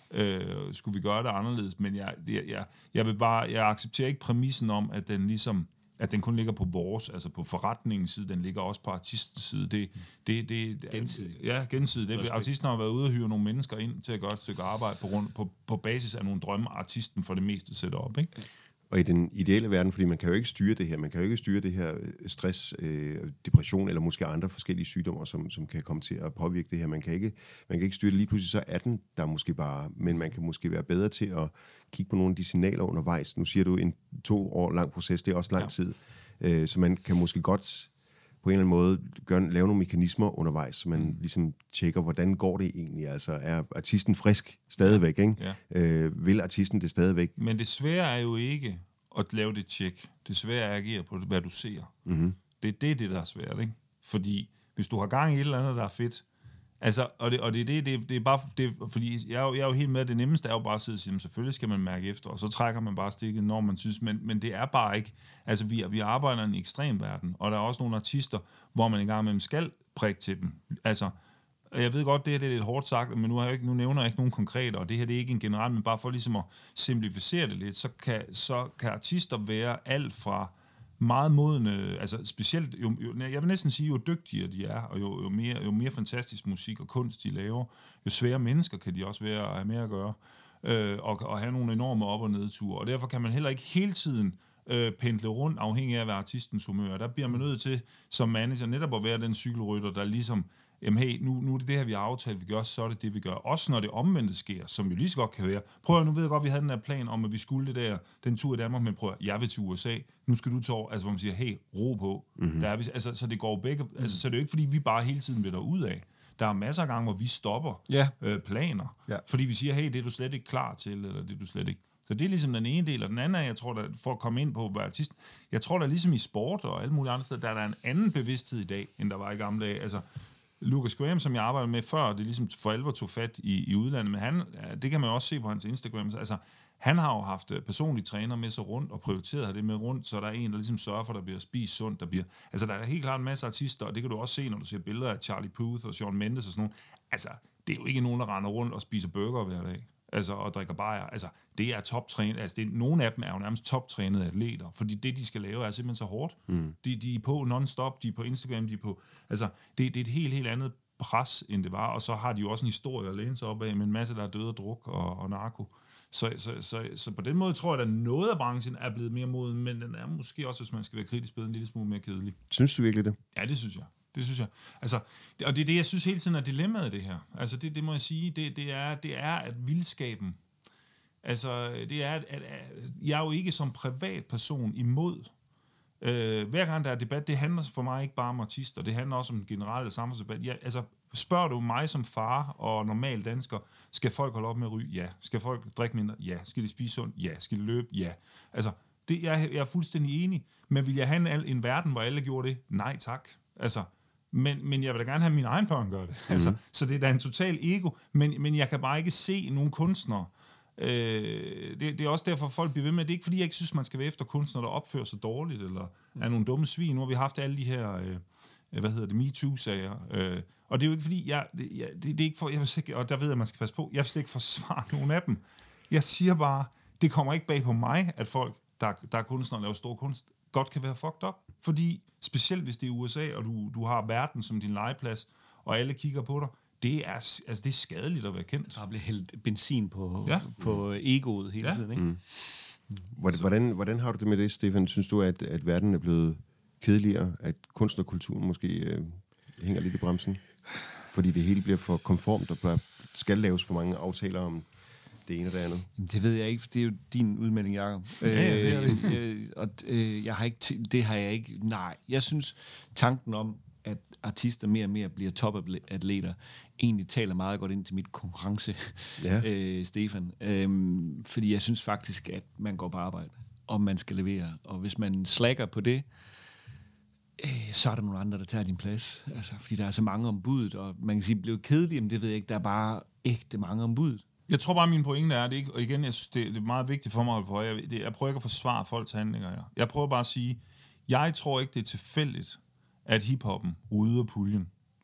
Øh, skulle vi gøre det anderledes? Men jeg, jeg, jeg, jeg vil bare, jeg accepterer ikke præmissen om, at den ligesom, at den kun ligger på vores, altså på forretningens side, den ligger også på artistens side. Det, det, det, gensidigt. Ja, gensidigt. Det, artisten har været ude og hyre nogle mennesker ind til at gøre et stykke arbejde på, grund, på, på basis af nogle drømme, artisten for det meste sætter op, ikke? Og i den ideelle verden, fordi man kan jo ikke styre det her, man kan jo ikke styre det her stress, øh, depression eller måske andre forskellige sygdomme, som, som kan komme til at påvirke det her. Man kan ikke, man kan ikke styre det lige pludselig, så er den der måske bare, men man kan måske være bedre til at kigge på nogle af de signaler undervejs. Nu siger du en to år lang proces, det er også lang ja. tid. Øh, så man kan måske godt på en eller anden måde gøre, lave nogle mekanismer undervejs, så man ligesom tjekker, hvordan går det egentlig? Altså, er artisten frisk stadigvæk, ikke? Ja. Øh, vil artisten det stadigvæk? Men det svære er jo ikke at lave det tjek. Det svære er at agere på, hvad du ser. Mm-hmm. Det er det, det, der er svært, ikke? Fordi hvis du har gang i et eller andet, der er fedt, altså, og det, og det, det, det, det er bare, det, fordi jeg er, jo, jeg er jo helt med, at det nemmeste er jo bare at sidde og sige, selvfølgelig skal man mærke efter, og så trækker man bare stikket, når man synes, men, men det er bare ikke, altså vi, vi arbejder i en ekstrem verden, og der er også nogle artister, hvor man engang imellem skal prikke til dem. Altså, jeg ved godt, det her det er lidt hårdt sagt, men nu, har jeg ikke, nu nævner jeg ikke nogen konkrete, og det her det er ikke en generelt, men bare for ligesom at simplificere det lidt, så kan, så kan artister være alt fra meget modne, altså specielt, jo, jo, jeg vil næsten sige, jo dygtigere de er, og jo, jo, mere, jo mere fantastisk musik og kunst de laver, jo sværere mennesker kan de også være at have med at gøre, øh, og, og have nogle enorme op- og nedture, og derfor kan man heller ikke hele tiden øh, pendle rundt, afhængig af, hvad artistens humør. Der bliver man nødt til, som manager, netop at være den cykelrytter, der ligesom, jamen hey, nu, nu er det det her, vi har aftalt, vi gør, så er det det, vi gør. Også når det omvendte sker, som jo lige så godt kan være. Prøv at, nu ved jeg godt, vi havde den her plan om, at vi skulle det der, den tur i Danmark, men prøv at, jeg vil til U S A, nu skal du til over, altså hvor man siger, hey, ro på. Mm-hmm. Der er vi, altså, så det går begge, mm. altså, så det er jo ikke, fordi vi bare hele tiden vil derud af. Der er masser af gange, hvor vi stopper yeah. øh, planer, yeah. fordi vi siger, hey, det er du slet ikke klar til, eller det er du slet ikke. Så det er ligesom den ene del, og den anden er, jeg tror, der, for at komme ind på at være artist, jeg tror, der ligesom i sport og alle mulige andre steder, der er der en anden bevidsthed i dag, end der var i gamle dage. Altså, Lucas Graham, som jeg arbejdede med før, det ligesom for alvor tog fat i, i udlandet, men han, det kan man også se på hans Instagram, altså, han har jo haft personlige træner med sig rundt, og prioriteret det med rundt, så der er en, der ligesom sørger for, at der bliver spist sundt, der bliver, altså der er helt klart en masse artister, og det kan du også se, når du ser billeder af Charlie Puth og Shawn Mendes og sådan noget, altså, det er jo ikke nogen, der render rundt og spiser burger hver dag. Altså, og drikker bajer. Altså, det er toptrænet. Altså, det er, nogle af dem er jo nærmest toptrænede atleter, fordi det, de skal lave, er simpelthen så hårdt. Mm. De, de er på non-stop, de er på Instagram, de er på... Altså, det, det er et helt, helt andet pres, end det var, og så har de jo også en historie at læne sig op af, med en masse, der er døde af druk og, og narko. Så, så, så, så på den måde tror jeg, at noget af branchen er blevet mere moden, men den er måske også, hvis man skal være kritisk, blevet en lille smule mere kedelig. Synes du virkelig det? Ja, det synes jeg. Det synes jeg. Altså, og det er det, jeg synes hele tiden er dilemmaet i det her. Altså, det, det må jeg sige, det, det, er, det er, at vildskaben, altså, det er, at, at, at jeg er jo ikke som privatperson imod. Øh, hver gang der er debat, det handler for mig ikke bare om artister, det handler også om den generelle samfundsdebat. Jeg, altså, spørger du mig som far og normal dansker, skal folk holde op med at ryge? Ja. Skal folk drikke mindre? Ja. Skal de spise sundt? Ja. Skal de løbe? Ja. Altså, det, jeg, jeg er fuldstændig enig, men vil jeg have en, en verden, hvor alle gjorde det? Nej, tak. Altså, men, men jeg vil da gerne have, at mine egne børn gør det. Mm-hmm. Altså, så det er da en total ego, men, men jeg kan bare ikke se nogen kunstnere. Øh, det, det er også derfor, folk bliver ved med. Det er ikke, fordi jeg ikke synes, man skal være efter kunstnere, der opfører sig dårligt, eller mm. er nogle dumme svin. Nu har vi haft alle de her, øh, hvad hedder det, MeToo-sager. Øh, og det er jo ikke, fordi jeg... Det, jeg, det, det er ikke for, jeg vil ikke, og der ved jeg, man skal passe på. Jeg vil ikke forsvare nogen af dem. Jeg siger bare, det kommer ikke bag på mig, at folk, der, der er kunstnere og laver stor kunst, godt kan være fucked up. Fordi, specielt hvis det er U S A, og du, du har verden som din legeplads, og alle kigger på dig, det er, altså, det er skadeligt at være kendt. Der bliver hældt benzin på, ja. på egoet hele ja. tiden, ikke? Mm. Hvordan, hvordan, hvordan har du det med det, Stefan? Synes du, at, at verden er blevet kedeligere? At kunstnerkulturen måske øh, hænger lidt i bremsen? Fordi det hele bliver for konformt, og skal laves for mange aftaler om det ene og det andet? Det ved jeg ikke, det er jo din udmelding, Jacob. Ja, det er det. Øh, og øh, jeg har ikke t- det har jeg ikke... Nej, jeg synes, tanken om, at artister mere og mere bliver topatleter, egentlig taler meget godt ind til mit konkurrence, ja. øh, Stefan. Øhm, fordi jeg synes faktisk, at man går på arbejde, og man skal levere. Og hvis man slækker på det, øh, så er der nogle andre, der tager din plads. Altså, fordi der er så mange om budet, og man kan sige, at det blev kedeligt, men det ved jeg ikke, der er bare ægte mange om budet. Jeg tror bare, min pointe er, det ikke, og igen, jeg synes, det, det er meget vigtigt for mig, for jeg, det, jeg prøver ikke at forsvare folks handlinger her. Jeg prøver bare at sige, jeg tror ikke, det er tilfældigt, at hiphoppen rydder puljen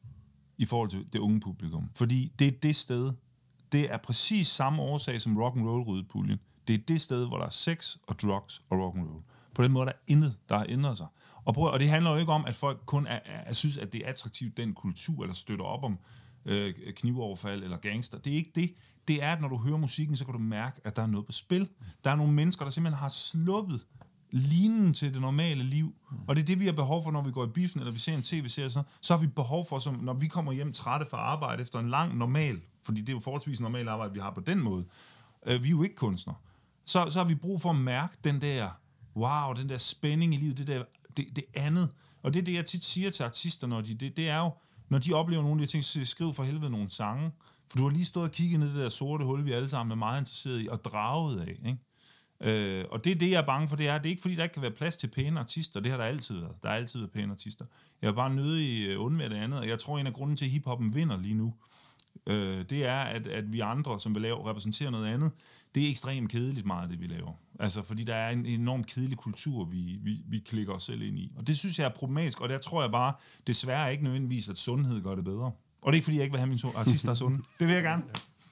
i forhold til det unge publikum. Fordi det er det sted, det er præcis samme årsag, som rock'n'roll ryddede puljen. Det er det sted, hvor der er sex og drugs og rock'n'roll. På den måde der er intet, der har ændret sig. Og, prøv, og det handler jo ikke om, at folk kun er, er, synes, at det er attraktivt, den kultur, eller støtter op om øh, knivoverfald eller gangster. Det er ikke det. Det er, at når du hører musikken, så kan du mærke, at der er noget på spil. Der er nogle mennesker, der simpelthen har sluppet linen til det normale liv. Og det er det, vi har behov for, når vi går i biffen, eller vi ser en tv-serie, sådan, så har vi behov for, som, når vi kommer hjem trætte fra arbejde efter en lang normal, fordi det er jo forholdsvis normal arbejde, vi har på den måde. Øh, vi er jo ikke kunstnere. Så, så har vi brug for at mærke den der, wow, den der spænding i livet, det der, det, det andet. Og det er det, jeg tit siger til artister, når de, det, det er jo, når de oplever nogle af de ting, så skriv for helvede nogle sange, for du har lige stået og kigget ned i det der sorte hul, vi alle sammen er meget interesserede i, og draget af, ikke? Øh, og det er det, jeg er bange for, det er, det er ikke fordi, der ikke kan være plads til pæne artister, det har der altid været. Der har altid været pæne artister. Jeg er bare nødig undvære det andet, og jeg tror, en af grunden til, at hiphoppen vinder lige nu, øh, det er, at, at vi andre, som vil lave, repræsentere noget andet, det er ekstremt kedeligt meget, det vi laver. Altså, fordi der er en enormt kedelig kultur, vi, vi, vi klikker os selv ind i. Og det synes jeg er problematisk, og der tror jeg bare, desværre ikke nødvendigvis, at sundhed gør det bedre. Og det er ikke, fordi jeg ikke vil have mine artister sunde. Det vil jeg gerne.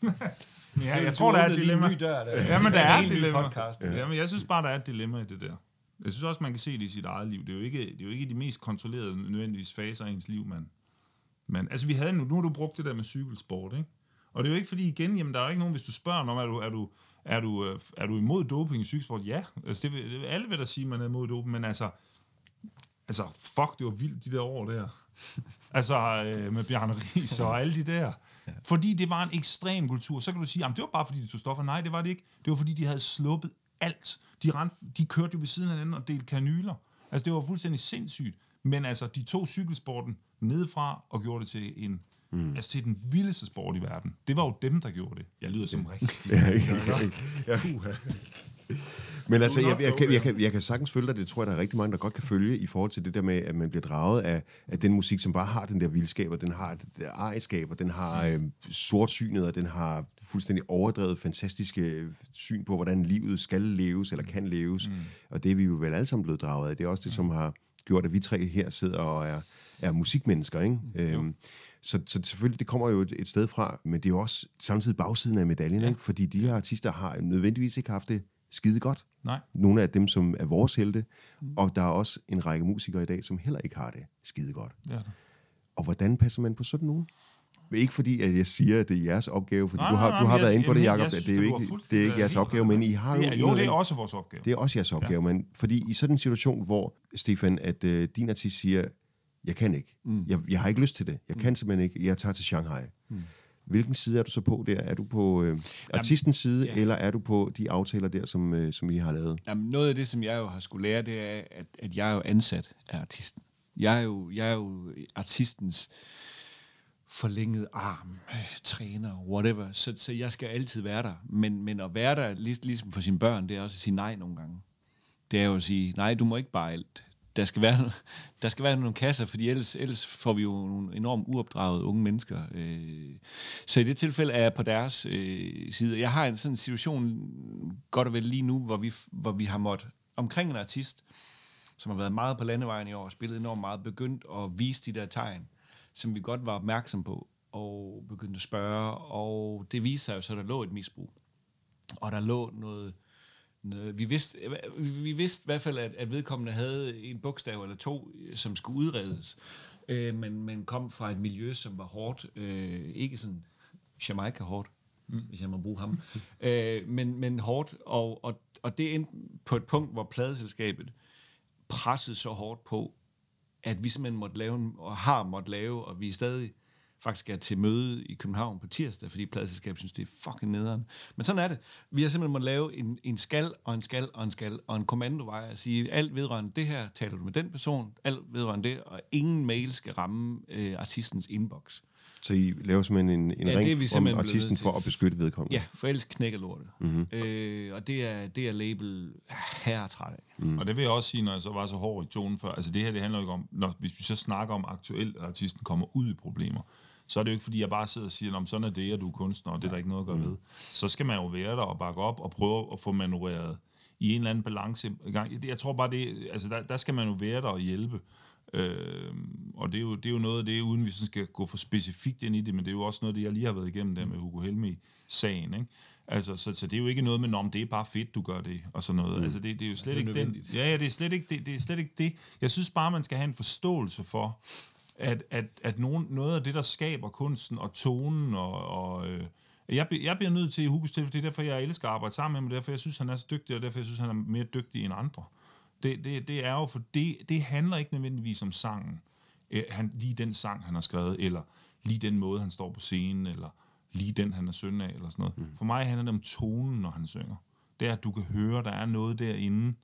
Men jeg, jeg tror, der er et dilemma. Jamen, der er et dilemma. Jamen, jeg synes bare, der er et dilemma i det der. Jeg synes også, man kan se det i sit eget liv. Det er jo ikke, det er jo ikke de mest kontrollerede nødvendigvis faser af ens liv, man. Men altså, vi havde nu, nu har du brugt det der med cykelsport, ikke? Og det er jo ikke fordi, igen, jamen, der er jo ikke nogen, hvis du spørger om, er du, er du, er du, er du imod doping i cykelsport? Ja. Altså, det vil, alle vil da sige, at man er imod doping, men altså, altså, fuck, det var vildt, de der år der. Altså, øh, med Bjarne Riis og alle de der. Ja. Fordi det var en ekstrem kultur. Så kan du sige, at det var bare fordi, de tog stoffer. Nej, det var det ikke. Det var fordi, de havde sluppet alt. De, rent, de kørte jo ved siden af hinanden og delte kanyler. Altså, det var fuldstændig sindssygt. Men altså, de tog cykelsporten nedefra og gjorde det til en mm. altså til den vildeste sport i verden. Det var jo dem, der gjorde det. Jeg lyder som rigtig. Ja, ja. Men altså, jeg, jeg, kan, jeg, kan, jeg kan sagtens følge dig, det tror jeg, der er rigtig mange, der godt kan følge i forhold til det der med, at man bliver draget af, af den musik, som bare har den der vildskab, og den har det der ejerskab, og den har øh, sortsynet, og den har fuldstændig overdrevet fantastiske syn på, hvordan livet skal leves, eller kan leves. Mm. Og det er vi jo vel alle sammen blevet draget af. Det er også det, som har gjort, at vi tre her sidder og er, er musikmennesker, ikke? Mm. Øhm, så, så selvfølgelig, det kommer jo et, et sted fra, men det er jo også samtidig bagsiden af medaljen, ja. Ikke? Fordi de her artister har nødvendigvis ikke haft det skide godt. Nej. Nogle af dem, som er vores helte, mm. og der er også en række musikere i dag, som heller ikke har det skide godt. Det er det. Og hvordan passer man på sådan nogen? Ikke fordi, at jeg siger, at det er jeres opgave, fordi nej, du har, nej, du har jeg, været inde på det, Jacob. Det er jo ikke, det er ikke jeres opgave, men I har det er, jo... Jo, det er også vores opgave. Det er også jeres opgave, ja. Men fordi i sådan en situation, hvor, Stefan, at uh, din artist siger, jeg kan ikke. Mm. Jeg, jeg har ikke lyst til det. Jeg mm. kan simpelthen ikke. Jeg tager til Shanghai. Mm. Hvilken side er du så på der? Er du på øh, artistens side, ja. eller er du på de aftaler der, som, øh, som I har lavet? Jamen, noget af det, som jeg jo har skulle lære, det er, at, at jeg er jo ansat af artisten. Jeg er jo, jeg er jo artistens forlænget arm, øh, træner, whatever. Så, så jeg skal altid være der. Men, men at være der, lig, ligesom for sine børn, det er også at sige nej nogle gange. Det er jo at sige, nej, du må ikke bare alt. Der skal være, der skal være nogle kasser, fordi ellers, ellers får vi jo nogle enormt uopdragede unge mennesker. Så i det tilfælde er jeg på deres øh, side. Jeg har en sådan situation, godt og vel lige nu, hvor vi, hvor vi har måttet omkring en artist, som har været meget på landevejen i år, og spillet enormt meget, begyndt at vise de der tegn, som vi godt var opmærksom på, og begyndte at spørge, og det viser sig jo så, at der lå et misbrug. Og der lå noget... Vi vidste, vi vidste i hvert fald, at, at vedkommende havde en bogstav eller to, som skulle udredes, øh, men, men kom fra et miljø, som var hårdt. Øh, ikke sådan Jamaica-hårdt, mm. hvis jeg må bruge ham, øh, men, men hårdt. Og, og, og det endte på et punkt, hvor pladeselskabet pressede så hårdt på, at vi simpelthen måtte lave, og har måttet lave, og vi stadig faktisk er til møde i København på tirsdag, fordi pladeselskabet synes, det er fucking nederen. Men sådan er det. Vi har simpelthen måttet lave en, en skal, og en skal, og en skal, og en kommandovej at sige, alt vedrørende det her, taler du med den person, alt vedrørende det, og ingen mail skal ramme øh, artistens inbox. Så I laver simpelthen en, en ja, ring om artisten for at beskytte vedkommende? Ja, for ellers knækker lortet. Mm-hmm. Øh, og det er, det er label herretræt af. Mm. Og det vil jeg også sige, når jeg så var så hård i tonen før. Altså det her, det handler jo ikke om, når, hvis vi så snakker om aktuelt, at artisten kommer ud i problemer, så er det jo ikke, fordi jeg bare sidder og siger, om sådan er det, og du er kunstner, og det er der ikke noget at gøre mm. ved. Så skal man jo være der og bakke op og prøve at få manøvreret i en eller anden balance i gang. Jeg tror bare, det, altså der, der skal man jo være der og hjælpe. Øh, og det er, jo, det er jo noget af det, uden vi sådan skal gå for specifikt ind i det, men det er jo også noget af det, jeg lige har været igennem der med Hugo Helmig-sagen, ikke? Altså, så, så det er jo ikke noget med, om det er bare fedt, du gør det, og sådan noget. Mm. Altså, det, det er jo slet ja, ikke den... Ja, ja, det er slet ikke det, det er slet ikke det. Jeg synes bare, man skal have en forståelse for, at, at, at nogen, noget af det, der skaber kunsten og tonen, og, og øh, jeg, jeg bliver nødt til i Hugos tilfælde, det er derfor, jeg elsker at arbejde sammen med ham, og derfor, jeg synes, han er så dygtig, og derfor, jeg synes, han er mere dygtig end andre. Det, det, det er jo, for det, det handler ikke nødvendigvis om sangen. Han, lige den sang, han har skrevet, eller lige den måde, han står på scenen, eller lige den, han er søn af, eller sådan noget. Mm. For mig handler det om tonen, når han synger. Det er, at du kan høre, der er noget derinde,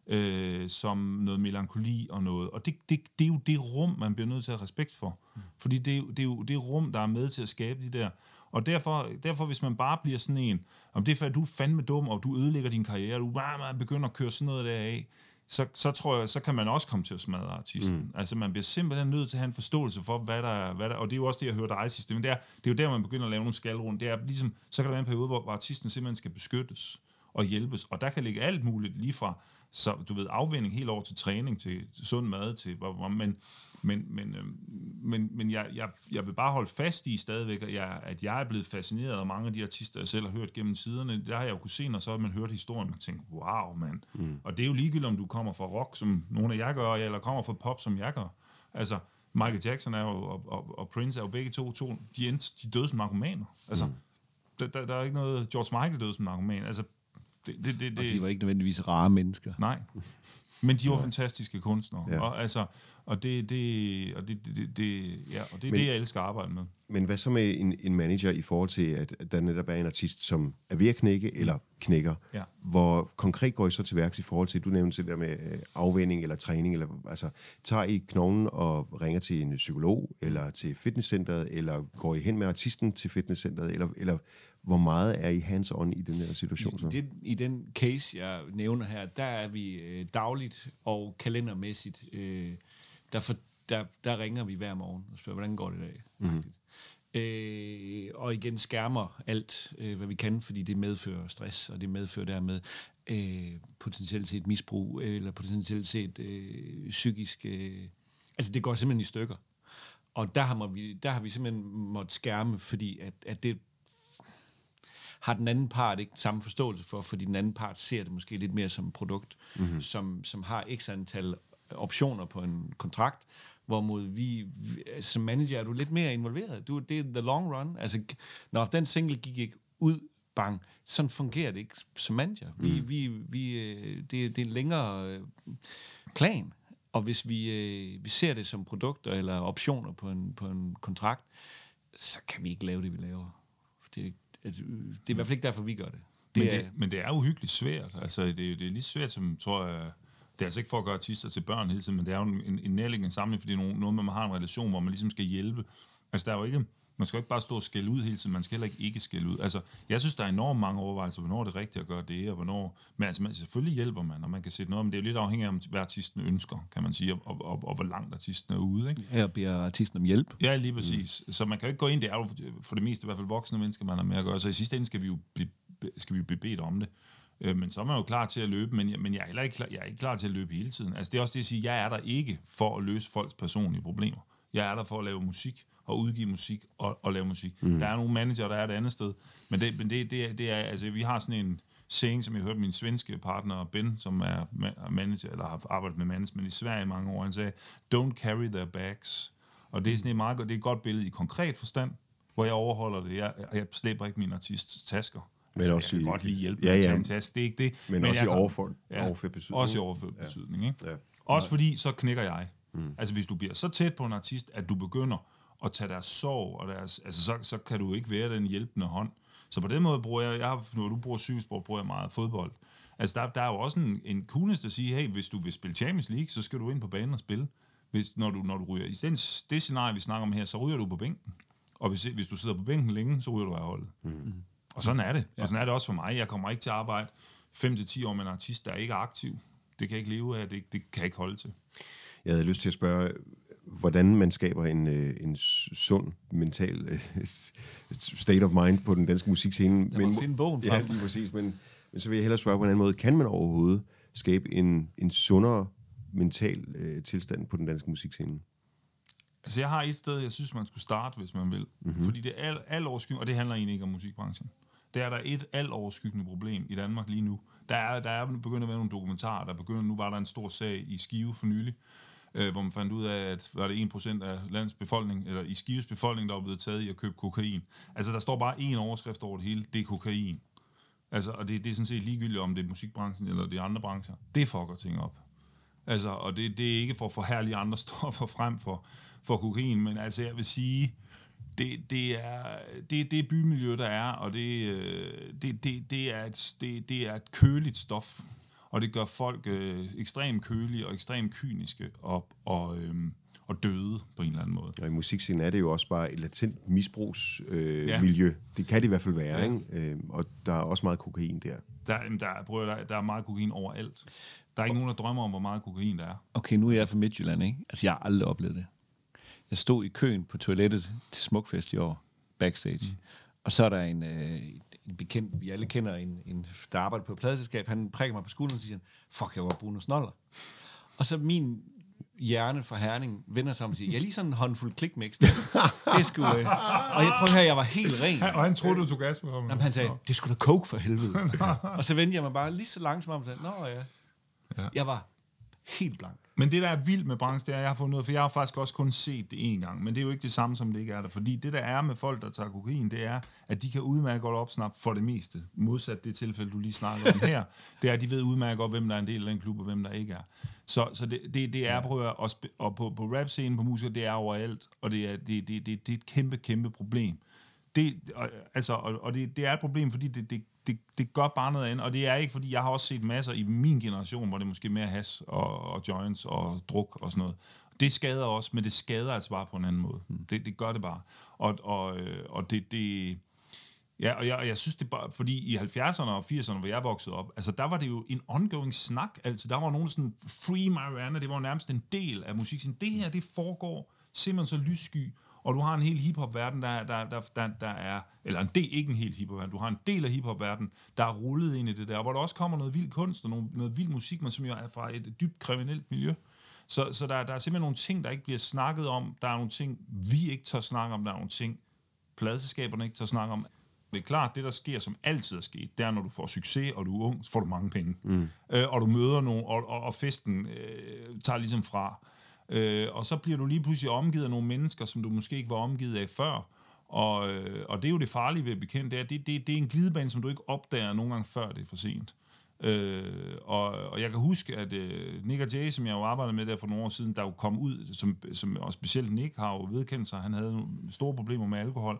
øh, som noget melankoli og noget. Og det, det, det er jo det rum, man bliver nødt til at have respekt for. Mm. Fordi det er, jo, det er jo det rum, der er med til at skabe de der. Og derfor, derfor hvis man bare bliver sådan en, om det er for, at du er fandme dum, og du ødelægger din karriere, du bare begynder at køre sådan noget deraf, Så, så tror jeg, så kan man også komme til at smadre artisten. Mm. Altså, man bliver simpelthen nødt til at have en forståelse for, hvad der er, hvad der, og det er jo også det, jeg hørte dig sidst, men det er, det er jo der, man begynder at lave nogle skalrunde. Det er ligesom, så kan der være en periode, hvor, hvor artisten simpelthen skal beskyttes og hjælpes, og der kan ligge alt muligt lige fra, så du ved, afvinding helt over til træning, til sund mad, til, men, men, men, men, men jeg, jeg, jeg vil bare holde fast i stadigvæk, at jeg, at jeg er blevet fascineret af mange af de artister, jeg selv har hørt gennem tiderne. Der har jeg jo kunne se, når så har man hørt historien, og tænkt, wow, mand. Mm. Og det er jo ligegyldigt, om du kommer fra rock, som nogle af jer gør, eller kommer fra pop, som jeg gør. Altså, Michael Jackson er jo, og, og, og Prince er jo begge to, to de, de døde som narkomaner. Altså, mm. der, der, der er ikke noget, George Michael døde som narkoman. Altså, det, det, det, og de var ikke nødvendigvis rare mennesker. Nej. Men de var ja. fantastiske kunstnere. Ja. Og, altså, og det, det, og det, det, det, ja, og det er men, det, jeg elsker at arbejde med. Men hvad så med en, en manager i forhold til, at der netop er en artist, som er ved at knække, eller knækker? Ja. Hvor konkret går I så til værks i forhold til, du nævnte det der med afvænning eller træning, eller altså, tager I knoglen og ringer til en psykolog, eller til fitnesscenteret, eller går I hen med artisten til fitnesscenteret, eller, eller hvor meget er I hands-on i den her situation? Så? I, den, I den case, jeg nævner her, der er vi øh, dagligt og kalendermæssigt, øh, der, for, der, der ringer vi hver morgen og spørger, hvordan går det i dag? Mm-hmm. Øh, og igen skærmer alt, øh, hvad vi kan, fordi det medfører stress, og det medfører dermed øh, potentielt set misbrug, eller potentielt set øh, psykisk... Øh, altså det går simpelthen i stykker. Og der har vi, der har vi simpelthen måttet skærme, fordi at, at det har den anden part ikke samme forståelse for, fordi den anden part ser det måske lidt mere som et produkt, mm-hmm. som, som har x antal optioner på en kontrakt, hvorimod vi, vi som manager er du lidt mere involveret. Du, det er the long run. Altså, når den single gik ikke ud, bang, sådan fungerer det ikke som manager. Vi, mm. vi, vi, det, det er en længere plan, Og hvis vi, øh, vi ser det som produkter eller optioner på en, på en kontrakt, så kan vi ikke lave det, vi laver. Det, altså, det er i hvert fald ikke derfor, vi gør det. det men, er, det men det er uhyggeligt svært. Altså, det, det er lige svært, som tror jeg... Det er altså ikke for at gøre artister til børn hele tiden, men det er jo en, en nærliggende samling, fordi noget, noget med, man har en relation, hvor man ligesom skal hjælpe. Altså, der er jo ikke... Man skal jo ikke bare stå og skælde ud hele tiden, man skal heller ikke ikke skælde ud. Altså, jeg synes, der er enormt mange overvejelser, hvornår er det rigtigt at gøre det, og hvornår... Men altså, man, selvfølgelig hjælper man, og man kan sætte noget, men det er jo lidt afhængigt af, hvad artisten ønsker, kan man sige, og, og, og, og hvor langt artisten er ude, ikke? Her beder artisten om hjælp. Ja, lige præcis. Mm. Så man kan jo ikke gå ind, det er jo for det meste i hvert fald voksne mennesker, man har med at gøre, så i sidste ende skal vi jo blive, skal vi blive bedt om det. Men så er man jo klar til at løbe, men jeg, men jeg er heller ikke klar, jeg er ikke klar til at løbe hele tiden. Altså, det er også det at sige, jeg er der ikke for at løse folks personlige problemer. Jeg er der for at lave musik, og udgive musik, og, og lave musik. Mm. Der er nogle manager, der er et andet sted, men det, men det, det, er, det er, altså, vi har sådan en saying, som jeg hørte min svenske partner, Ben, som er manager, eller har arbejdet med management i Sverige i mange år, han sagde, don't carry their bags. Og det er sådan et meget godt, det er et godt billede i konkret forstand, hvor jeg overholder det. Jeg, jeg slæber ikke min artists tasker. Men altså, også jeg kan i, godt lige hjælpe ja, med at ja. tage en taske, det er ikke det. Men, men også i overført ja, betydning. Også i overført betydning, ja. ikke? Ja. Også fordi, så knækker jeg. Mm. Altså, hvis du bliver så tæt på en artist, at du begynder at tage deres sorg, og deres, altså, så, så kan du ikke være den hjælpende hånd. Så på den måde bruger jeg, jeg har, når du bruger cykelsport, bruger jeg meget fodbold. Altså, der, der er jo også en, en coolness at sige, hey, hvis du vil spille Champions League, så skal du ind på banen og spille. Hvis, når, du, når du ryger. I den, det scenarie, vi snakker om her, så ryger du på bænken. Og hvis, hvis du sidder på bænken længe, så ryger du af holdet. Mm. Og sådan er det. Ja. Og sådan er det også for mig. Jeg kommer ikke til at arbejde fem til ti år med en artist, der ikke er aktiv. Det kan jeg ikke leve af, det, det kan jeg ikke holde til. Jeg havde lyst til at spørge, hvordan man skaber en, en sund mental state of mind på den danske musikscene. Jeg må men, finde bogen frem. Ja, lige præcis. Men, men så vil jeg hellere spørge, på en anden måde, kan man overhovedet skabe en, en sundere mental øh, tilstand på den danske musikscene? Altså, jeg har et sted, jeg synes, man skulle starte, hvis man vil. Mm-hmm. Fordi det er al, al overskyggende, og det handler egentlig ikke om musikbranchen. Det er der et alt overskyggende problem i Danmark lige nu. Der er, der er begyndt at være nogle dokumentarer, der begynder, nu var der en stor sag i Skive for nylig, øh, hvor man fandt ud af, at var det en procent af landets befolkning, eller i Skives befolkning, der var blevet taget i at købe kokain. Altså, der står bare en overskrift over det hele, det er kokain. Altså, og det, det er sådan set ligegyldigt, om det er musikbranchen eller det er andre brancher. Det fucker ting op. Altså, og det, det er ikke for at forherlige andre stoffer frem for, for kokain, men altså, jeg vil sige, det, det, er, det, det er bymiljø, der er, og det, det, det, det, er et, det, det er et køligt stof, og det gør folk øh, ekstremt kølige og ekstremt kyniske og, og, øh, og døde på en eller anden måde. Og i musikscenen er det jo også bare et latent misbrugsmiljø. Øh, ja. Det kan det i hvert fald være, ja. Ikke? Øh, og der er også meget kokain der. Der, der, prøv, der, der er meget kokain overalt. Der er ikke nogen, der drømmer om, hvor meget kokain der er. Okay, nu er jeg fra Midtjylland, ikke? Altså, jeg har aldrig oplevet det. Jeg stod i køen på toilettet til Smukfest i år, backstage. Mm. Og så er der en, øh, en bekendt, vi alle kender, en, en, der arbejder på et pladeselskab. Han prikker mig på skulderen og siger, fuck, jeg var Bruno Snoller. Og så min hjerne fra Herning vender sig om og siger, jeg er lige sådan en håndfuld klikmix. Det, det skulle... Øh. Og jeg prøver her, jeg var helt ren. Og han troede, du tog gas på ham. Jamen, han sagde, det skulle da coke for helvede. Og så vendte jeg mig bare lige så langsomt og sagde, nå ja. ja. Jeg var helt blank. Men det, der er vildt med branchen, det er, jeg har fundet ud af, for jeg har faktisk også kun set det en gang, men det er jo ikke det samme, som det ikke er der. Fordi det, der er med folk, der tager kokain, det er, at de kan udmærke godt opsnappe for det meste. Modsat det tilfælde, du lige snakker om her, det er, at de ved udmærke godt, hvem der er en del af en klub, og hvem der ikke er. Så, så det, det, det er, prøver at, og på, på rap-scenen, på musik, det er overalt, og det er, det, det, det, det er et kæmpe, kæmpe problem. Det, altså, og, og det, det er et problem, fordi det, det Det, det gør bare noget andet, og det er ikke, fordi jeg har også set masser i min generation, hvor det er måske mere hash og, og joints og druk og sådan noget. Det skader også, men det skader altså bare på en anden måde. Mm. Det, det gør det bare. Og, og, og det... det ja, og jeg, og jeg synes det bare, fordi i halvfjerdserne og firserne, hvor jeg voksede op, altså der var det jo en ongoing snak, altså der var nogen sådan free marijuana, det var nærmest en del af musik. Det her, det foregår simpelthen så lyssky, og du har en hel hiphop-verden, der, der, der, der, der er, eller en del, ikke en hel hiphop-verden, du har en del af hiphop-verden, der er rullet ind i det der, hvor der også kommer noget vild kunst og noget, noget vild musik, men som jo er fra et dybt kriminelt miljø. Så, så der, der er simpelthen nogle ting, der ikke bliver snakket om, der er nogle ting, vi ikke tør snakke om, der er nogle ting, pladeselskaberne ikke tør snakke om. Det er klart, det der sker, som altid er sket, det er, når du får succes, og du er ung, så får du mange penge. Mm. Øh, og du møder nogen, og, og, og festen øh, tager ligesom fra. Øh, og så bliver du lige pludselig omgivet af nogle mennesker, som du måske ikke var omgivet af før. Og, øh, og det er jo det farlige ved at bekende, det er, det, det, det er en glidebane, som du ikke opdager nogle gange før det er for sent. Øh, og, og jeg kan huske, at øh, Nick og Jay, som jeg jo arbejdede med der for nogle år siden, der jo kom ud, som, som, og specielt Nick har jo vedkendt sig, han havde store problemer med alkohol.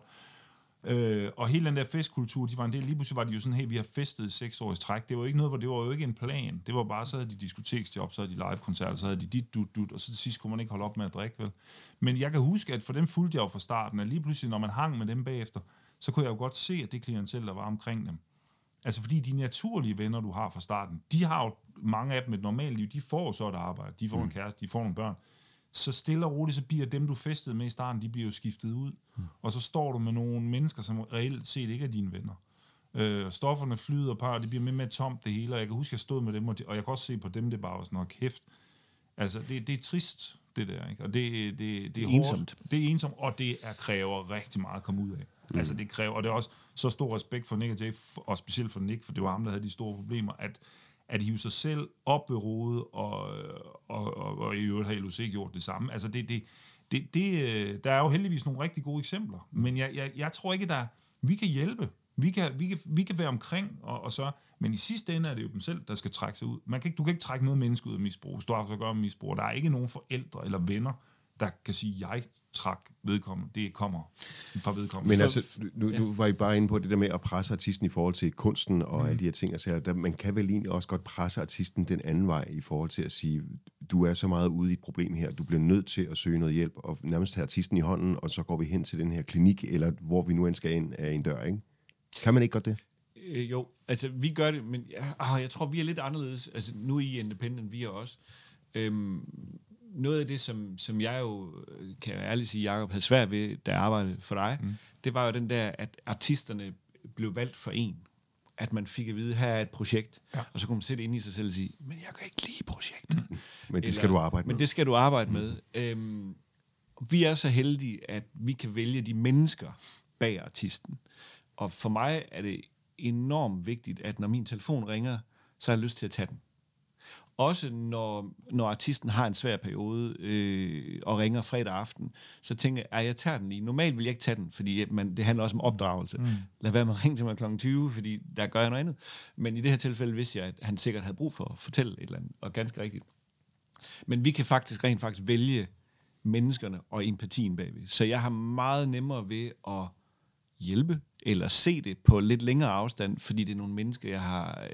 Øh, og hele den der festkultur, de var en del, lige pludselig var de jo sådan, hey, vi har festet seks år i træk. Det var ikke noget, hvor det var jo ikke en plan. Det var bare, så havde de diskoteksjob, så havde de live-koncerter, så havde de dit, dut, dut, og så til sidst kunne man ikke holde op med at drikke, vel. Men jeg kan huske, at for dem fulgte jeg jo fra starten, at lige pludselig, når man hang med dem bagefter, så kunne jeg jo godt se, at det klientel, der var omkring dem, altså fordi de naturlige venner, du har fra starten, de har jo mange af dem et normalt liv, de får så et arbejde, de får mm. en kæreste, de får nogle børn. Så stille og roligt, så bliver dem, du festede med i starten, de bliver jo skiftet ud. Mm. Og så står du med nogle mennesker, som reelt set ikke er dine venner. Øh, stofferne flyder par, det bliver mere med tomt det hele, og jeg kan huske, at jeg stod med dem, og, de, og jeg kan også se på dem, det bare var sådan noget kæft. Altså, det, det er trist, det der, ikke? Og det, det, det er ensomt. Hårdt, det er ensomt, og det er, kræver rigtig meget at komme ud af. Mm. Altså, det kræver, og det er også så stor respekt for Nick og Jay, og specielt for Nick, for det var ham, der havde de store problemer, at at hive sig selv op ved rodet, og, og, og, og i øvrigt har L O C gjort det samme. Altså, det, det, det, det, der er jo heldigvis nogle rigtig gode eksempler, men jeg, jeg, jeg tror ikke, der vi kan hjælpe. Vi kan, vi kan, vi kan være omkring, og, og så, men i sidste ende er det jo dem selv, der skal trække sig ud. Man kan ikke, du kan ikke trække noget menneske ud af misbrug, hvis du har haft at gøre med misbrug. Der er ikke nogen forældre eller venner, der kan sige, jeg træk vedkommende. Det kommer fra vedkommende. Men altså, nu, nu var I bare inde på det der med at presse artisten i forhold til kunsten og mm. alle de her ting. Altså, der, man kan vel egentlig også godt presse artisten den anden vej i forhold til at sige, du er så meget ude i et problem her, du bliver nødt til at søge noget hjælp, og nærmest tage artisten i hånden, og så går vi hen til den her klinik, eller hvor vi nu end skal ind af en dør, ikke? Kan man ikke godt det? Øh, jo, altså vi gør det, men jeg, jeg tror, vi er lidt anderledes. Altså nu er I independent, vi er også. Øhm, noget af det, som, som jeg jo, kan jeg ærligt sige, Jacob havde svært ved, da jeg arbejdede for dig, mm. det var jo den der, at artisterne blev valgt for en. At man fik at vide, her er et projekt, ja. Og så kunne man sætte ind i sig selv og sige, men jeg kan ikke lide projektet. Mm. Men det Eller, skal du arbejde med. Men det skal du arbejde mm. med. Øhm, vi er så heldige, at vi kan vælge de mennesker bag artisten. Og for mig er det enormt vigtigt, at når min telefon ringer, så har jeg lyst til at tage den. Også når, når artisten har en svær periode øh, og ringer fredag aften, så tænker jeg, at jeg tager den lige. Normalt vil jeg ikke tage den, fordi man, det handler også om opdragelse. Mm. Lad være med at ringe til mig klokken tyve, fordi der gør jeg noget andet. Men i det her tilfælde vidste jeg, at han sikkert havde brug for at fortælle et eller andet, og ganske rigtigt. Men vi kan faktisk rent faktisk vælge menneskerne og empatien bagved. Så jeg har meget nemmere ved at hjælpe, eller se det på lidt længere afstand, fordi det er nogle mennesker, jeg har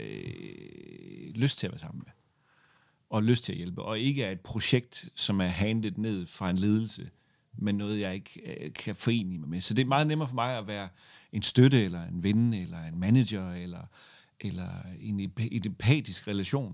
øh, lyst til at være sammen med. Og lyst til at hjælpe. Og ikke er et projekt, som er handlet ned fra en ledelse, men noget, jeg ikke øh, kan forene mig med. Så det er meget nemmere for mig at være en støtte, eller en ven, eller en manager, eller, eller en, en empatisk relation,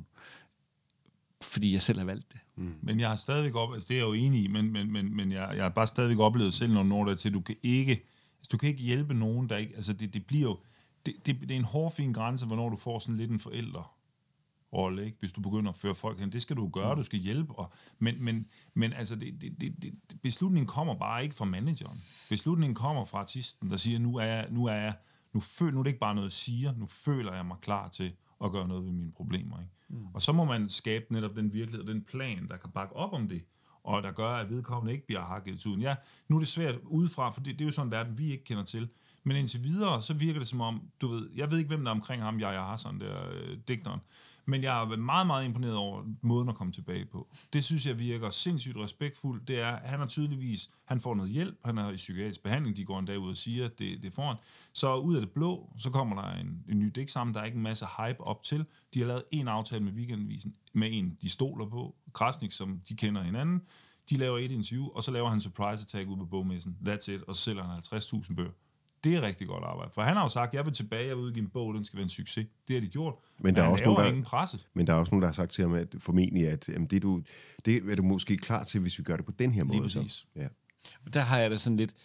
fordi jeg selv har valgt det. Mm. Men jeg har stadigvæk op, altså det er jeg jo enig i, men, men, men, men jeg, jeg har bare stadigvæk oplevet selv, når når der til, du kan ikke, altså du kan ikke hjælpe nogen, der ikke, altså det, det bliver jo, det, det, det er en hårfin grænse, hvornår du får sådan lidt en forælder rolle, ikke? Hvis du begynder at føre folk hen. Det skal du gøre, du skal hjælpe. Og, men, men, men altså, det, det, det, det, beslutningen kommer bare ikke fra manageren. Beslutningen kommer fra artisten, der siger, nu er jeg, nu er jeg, nu føler, nu er det ikke bare noget, jeg siger, nu føler jeg mig klar til at gøre noget ved mine problemer, ikke? Mm. Og så må man skabe netop den virkelighed, den plan, der kan bakke op om det, og der gør, at vedkommende ikke bliver hakket i tuden. Ja, nu er det svært udefra, for det, det er jo sådan en verden, vi ikke kender til. Men indtil videre, så virker det som om, du ved, jeg ved ikke, hvem der er omkring ham, jeg har sådan der øh, digteren, men jeg er meget, meget imponeret over måden at komme tilbage på. Det synes jeg virker sindssygt respektfuldt. Det er, han har tydeligvis, han får noget hjælp, han er i psykiatrisk behandling, de går en dag ud og siger, at det, det får han. Så ud af det blå, så kommer der en, en ny digt sammen, der er ikke en masse hype op til. De har lavet en aftale med Weekendavisen, med en, de stoler på, Krasnik, som de kender hinanden. De laver et interview, og så laver han surprise attack ud på bogmessen. That's it, og så sælger han halvtreds tusind bøger. Det er rigtig godt arbejde. For han har jo sagt, jeg vil tilbage og udgive en bog, den skal være en succes. Det har de gjort. Men der er også nogen, der, ingen presse. Men der er også nogen, der har sagt til ham, at formentlig, at jamen, det, du, det er du måske klar til, hvis vi gør det på den her måde. Lige præcis. Ja. Der har jeg da sådan lidt,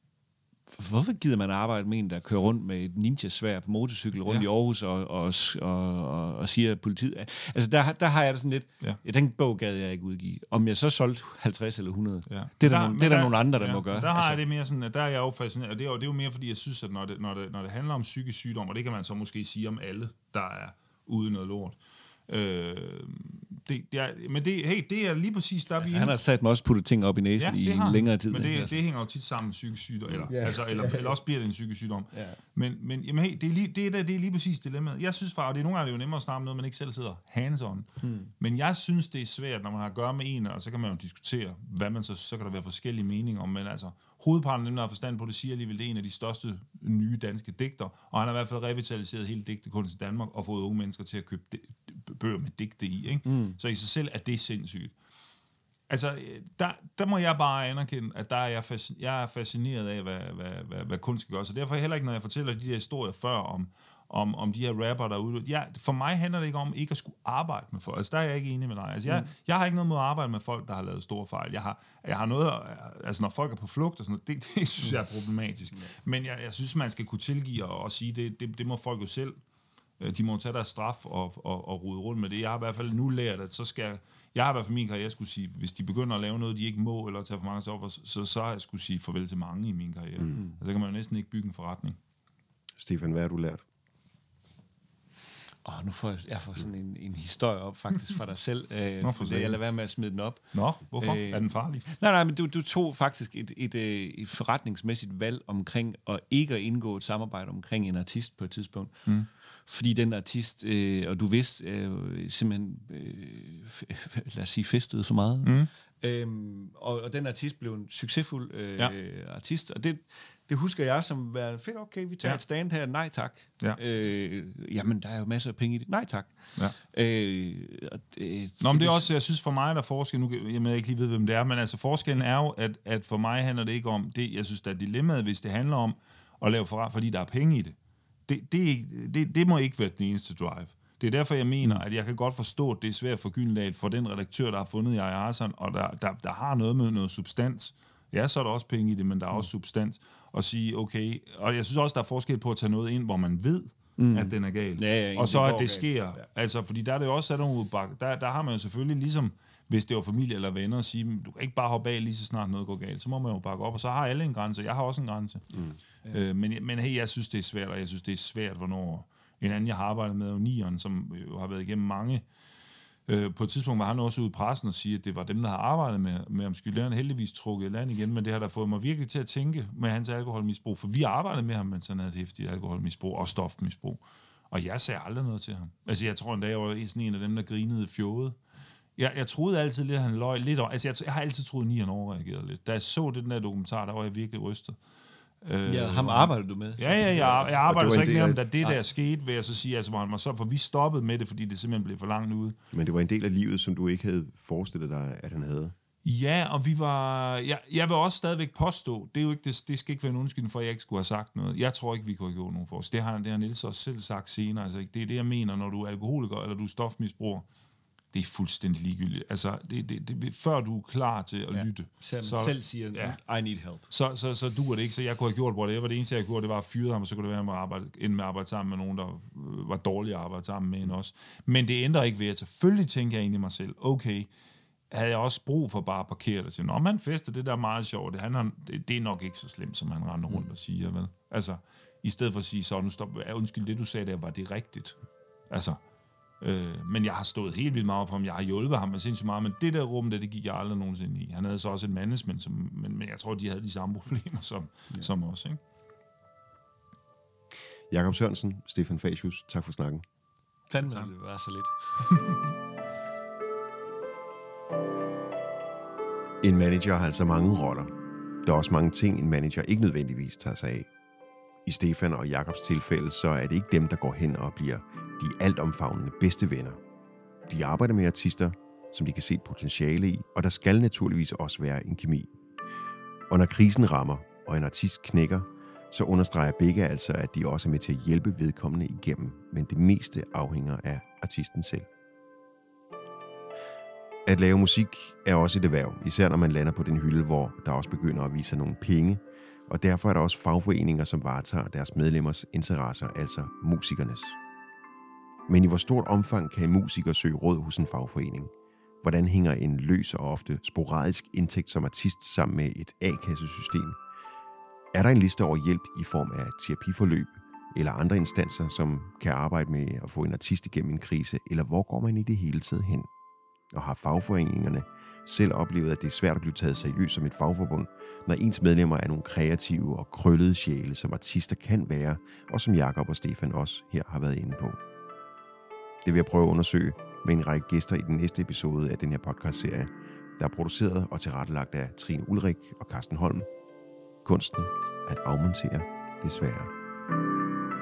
hvorfor gider man arbejde med en, der kører rundt med et ninja-sværd på motorcykel rundt ja. i Aarhus og, og, og, og, og siger, at politiet... Altså, der, der har jeg da sådan lidt... Ja. Ja, den bog gad jeg ikke udgive. Om jeg så solgte halvtreds eller hundrede, ja. det er der, der, nogle, det er der, der nogle andre, der ja, må gøre. Der har altså. jeg det mere sådan, at der er jeg jo fascineret. Og det er jo, det er jo mere, fordi jeg synes, at når det, når, det, når det handler om psykisk sygdom, og det kan man så måske sige om alle, der er ude noget lort, Øh, det, det er, men det, hey, det er lige præcis, der altså, vi... Han har sat mig også puttet ting op i næsen ja, i en længere tid. Men det, altså. det hænger jo tit sammen med psykisk sygdom, eller, ja. altså, eller, eller også bliver det en psykisk sygdom. Ja. Men, men jamen, hey, det, er lige, det, er, det er lige præcis dilemmaet. Jeg synes faktisk, det er nogle gange det er jo nemmere at snakke om noget, man ikke selv sidder hands-on. Hmm. Men jeg synes, det er svært, når man har at gøre med en, og så kan man jo diskutere, hvad man så, så kan der være forskellige meninger om, men altså, hovedparten af dem, der har forstand på det, siger alligevel, det er en af de største nye danske digter, og han har i hvert fald revitaliseret hele digtekunsten i Danmark, og fået unge mennesker til at købe bøger med digte i, ikke? Mm. Så i sig selv er det sindssygt. Altså, der, der må jeg bare anerkende, at der er jeg, fasc- jeg er fascineret af, hvad, hvad, hvad, hvad kunst skal gøre. Så derfor heller ikke, når jeg fortæller de der historier før om, om, om de her rapper derude. Ja, for mig handler det ikke om ikke at skulle arbejde med folk. Altså, der er jeg ikke enig med dig. Altså, jeg, mm. jeg har ikke noget mod at arbejde med folk, der har lavet store fejl. Jeg har, jeg har noget, altså når folk er på flugt og sådan noget, det, det synes jeg er problematisk. Mm. Men jeg, jeg synes, man skal kunne tilgive og, og sige, det, det, det må folk jo selv. De må tage deres straf og, og, og rode rundt med det. Jeg har i hvert fald nu lært, at så skal jeg har i hvert fald min karriere skulle sige, hvis de begynder at lave noget, de ikke må, eller tage for mange stoffer, så, så har jeg skulle sige farvel til mange i min karriere. Mm. Altså, så kan man jo næsten ikke bygge en forretning. Stefan, hvad har du lært? Åh, oh, nu får jeg, jeg får sådan en, en historie op faktisk for dig selv. Øh, Nå, for det, jeg lader være med at smide den op. Nå, hvorfor? Øh, er den farlig? Nej, nej, men du, du tog faktisk et, et, et, et forretningsmæssigt valg omkring at ikke at indgå et samarbejde omkring en artist på et tidspunkt. Mm. Fordi den artist, øh, og du vidste, øh, simpelthen, øh, f- lad os sige, festede for meget. Mm. Øhm, og, og den artist blev en succesfuld øh, ja. artist, og det, det husker jeg som være fedt, okay, vi tager ja. et stand her, nej tak. Ja. Øh, jamen, der er jo masser af penge i det. Nej tak. Ja. Øh, og det, Nå, men det er også, jeg synes for mig, der er forskel, nu jeg med ikke lige ved, hvem det er, men altså forskellen er jo, at, at for mig handler det ikke om, det, jeg synes, der er dilemmaet, hvis det handler om at lave forret, fordi der er penge i det. Det, det, det, det må ikke være den eneste drive. Det er derfor, jeg mener, at jeg kan godt forstå, at det er svært for Gyldendal, for den redaktør, der har fundet Jaja Hassan, og der, der, der har noget med noget substans. Ja, så er der også penge i det, men der er også substans. Og sige, okay, og jeg synes også, der er forskel på at tage noget ind, hvor man ved, mm. at den er gal. Ja, ja, og så, at det sker. Ja. Altså, fordi der er det jo også sat nogle der, der har man jo selvfølgelig ligesom, hvis det var familie eller venner, at sige, du kan ikke bare hoppe af lige så snart noget går galt. Så må man jo bakke op, og så har alle en grænse. Jeg har også en grænse. Mm. Ja. Øh, men, men hey, jeg synes, det er svært, og jeg synes, det er svært, hvornår... En anden, jeg har arbejdet med, er jo Nieren, som jo har været igennem mange. Øh, på et tidspunkt var han også ude i pressen og sige, at det var dem, der har arbejdet med, med om skylderen heldigvis trukket i land igen, men det har der fået mig virkelig til at tænke med hans alkoholmisbrug, for vi har arbejdet med ham, mens han havde et hæftigt alkoholmisbrug og stofmisbrug. Og jeg sagde aldrig noget til ham. Altså, jeg tror endda, jeg var sådan en af dem, der grinede fjode. Jeg, jeg troede altid lidt, at han løg lidt over. Altså, jeg, jeg har altid troet, at Nieren overreagerede lidt. Da jeg så det, den der dokumentar, der var jeg virkelig rystet. Ja, ham arbejder du med? Ja, ja, jeg, jeg arbejder så ikke med ham, da det der skete, vil jeg så sige, altså, man så, for vi stoppede med det, fordi det simpelthen blev for langt ude. Men det var en del af livet, som du ikke havde forestillet dig, at han havde? Ja, og vi var... Jeg, jeg vil også stadigvæk påstå, det, er jo ikke, det, det skal ikke være en undskyldning for, at jeg ikke skulle have sagt noget. Jeg tror ikke, vi kunne have gjort nogen forskel. Det har, det har Niels også selv sagt senere. Altså, det er det, jeg mener, når du er alkoholiker, eller du er stofmisbruger. Det er fuldstændig ligegyldigt. Altså, det, det, det, før du er klar til at ja. lytte. Selv, så, selv siger, ja. I need help. Så, så, så duer det ikke, så jeg kunne have gjort whatever. Det eneste, jeg gjorde, det var at fyre ham, og så kunne det være, at jeg arbejde, endte med at arbejde sammen med nogen, der var dårlige at arbejde sammen med end os. Men det ændrer ikke ved, at selvfølgelig tænker jeg egentlig mig selv, okay, havde jeg også brug for bare at parkere det til. Nå, man fester, det der er meget sjovt. Det, han har, det, det er nok ikke så slemt, som han render rundt og siger, vel? Altså, i stedet for at sige, så nu stop, undskyld, det du sagde der, var det rigtigt? Altså, Øh, men jeg har stået helt vildt meget på ham. Jeg har hjulpet ham med sindssygt meget, men det der rum, der, det gik jeg aldrig nogensinde i. Han havde så også et management, som, men, men jeg tror, de havde de samme problemer som, ja. som os. Ikke? Jakob Sørensen, Stefan Facius, tak for snakken. Fandme, det var så lidt. En manager har altså mange roller. Der er også mange ting, en manager ikke nødvendigvis tager sig af. I Stefan og Jakobs tilfælde, så er det ikke dem, der går hen og bliver de altomfavnende bedste venner. De arbejder med artister, som de kan se et potentiale i, og der skal naturligvis også være en kemi. Og når krisen rammer, og en artist knækker, så understreger begge altså, at de også er med til at hjælpe vedkommende igennem, men det meste afhænger af artisten selv. At lave musik er også et erhverv, især når man lander på den hylde, hvor der også begynder at vise sig nogle penge, og derfor er der også fagforeninger, som varetager deres medlemmers interesser, altså musikernes. Men i hvor stort omfang kan en musiker søge råd hos en fagforening? Hvordan hænger en løs og ofte sporadisk indtægt som artist sammen med et A-kassesystem? Er der en liste over hjælp i form af terapiforløb, eller andre instanser, som kan arbejde med at få en artist igennem en krise, eller hvor går man i det hele taget hen? Og har fagforeningerne selv oplevet, at det er svært at blive taget seriøst som et fagforbund, når ens medlemmer er nogle kreative og krøllede sjæle, som artister kan være, og som Jakob og Stefan også her har været inde på. Det vil jeg prøve at undersøge med en række gæster i den næste episode af den her podcastserie, der er produceret og tilrettelagt af Trine Ulrik og Carsten Holm. Kunsten at afmontere det svære.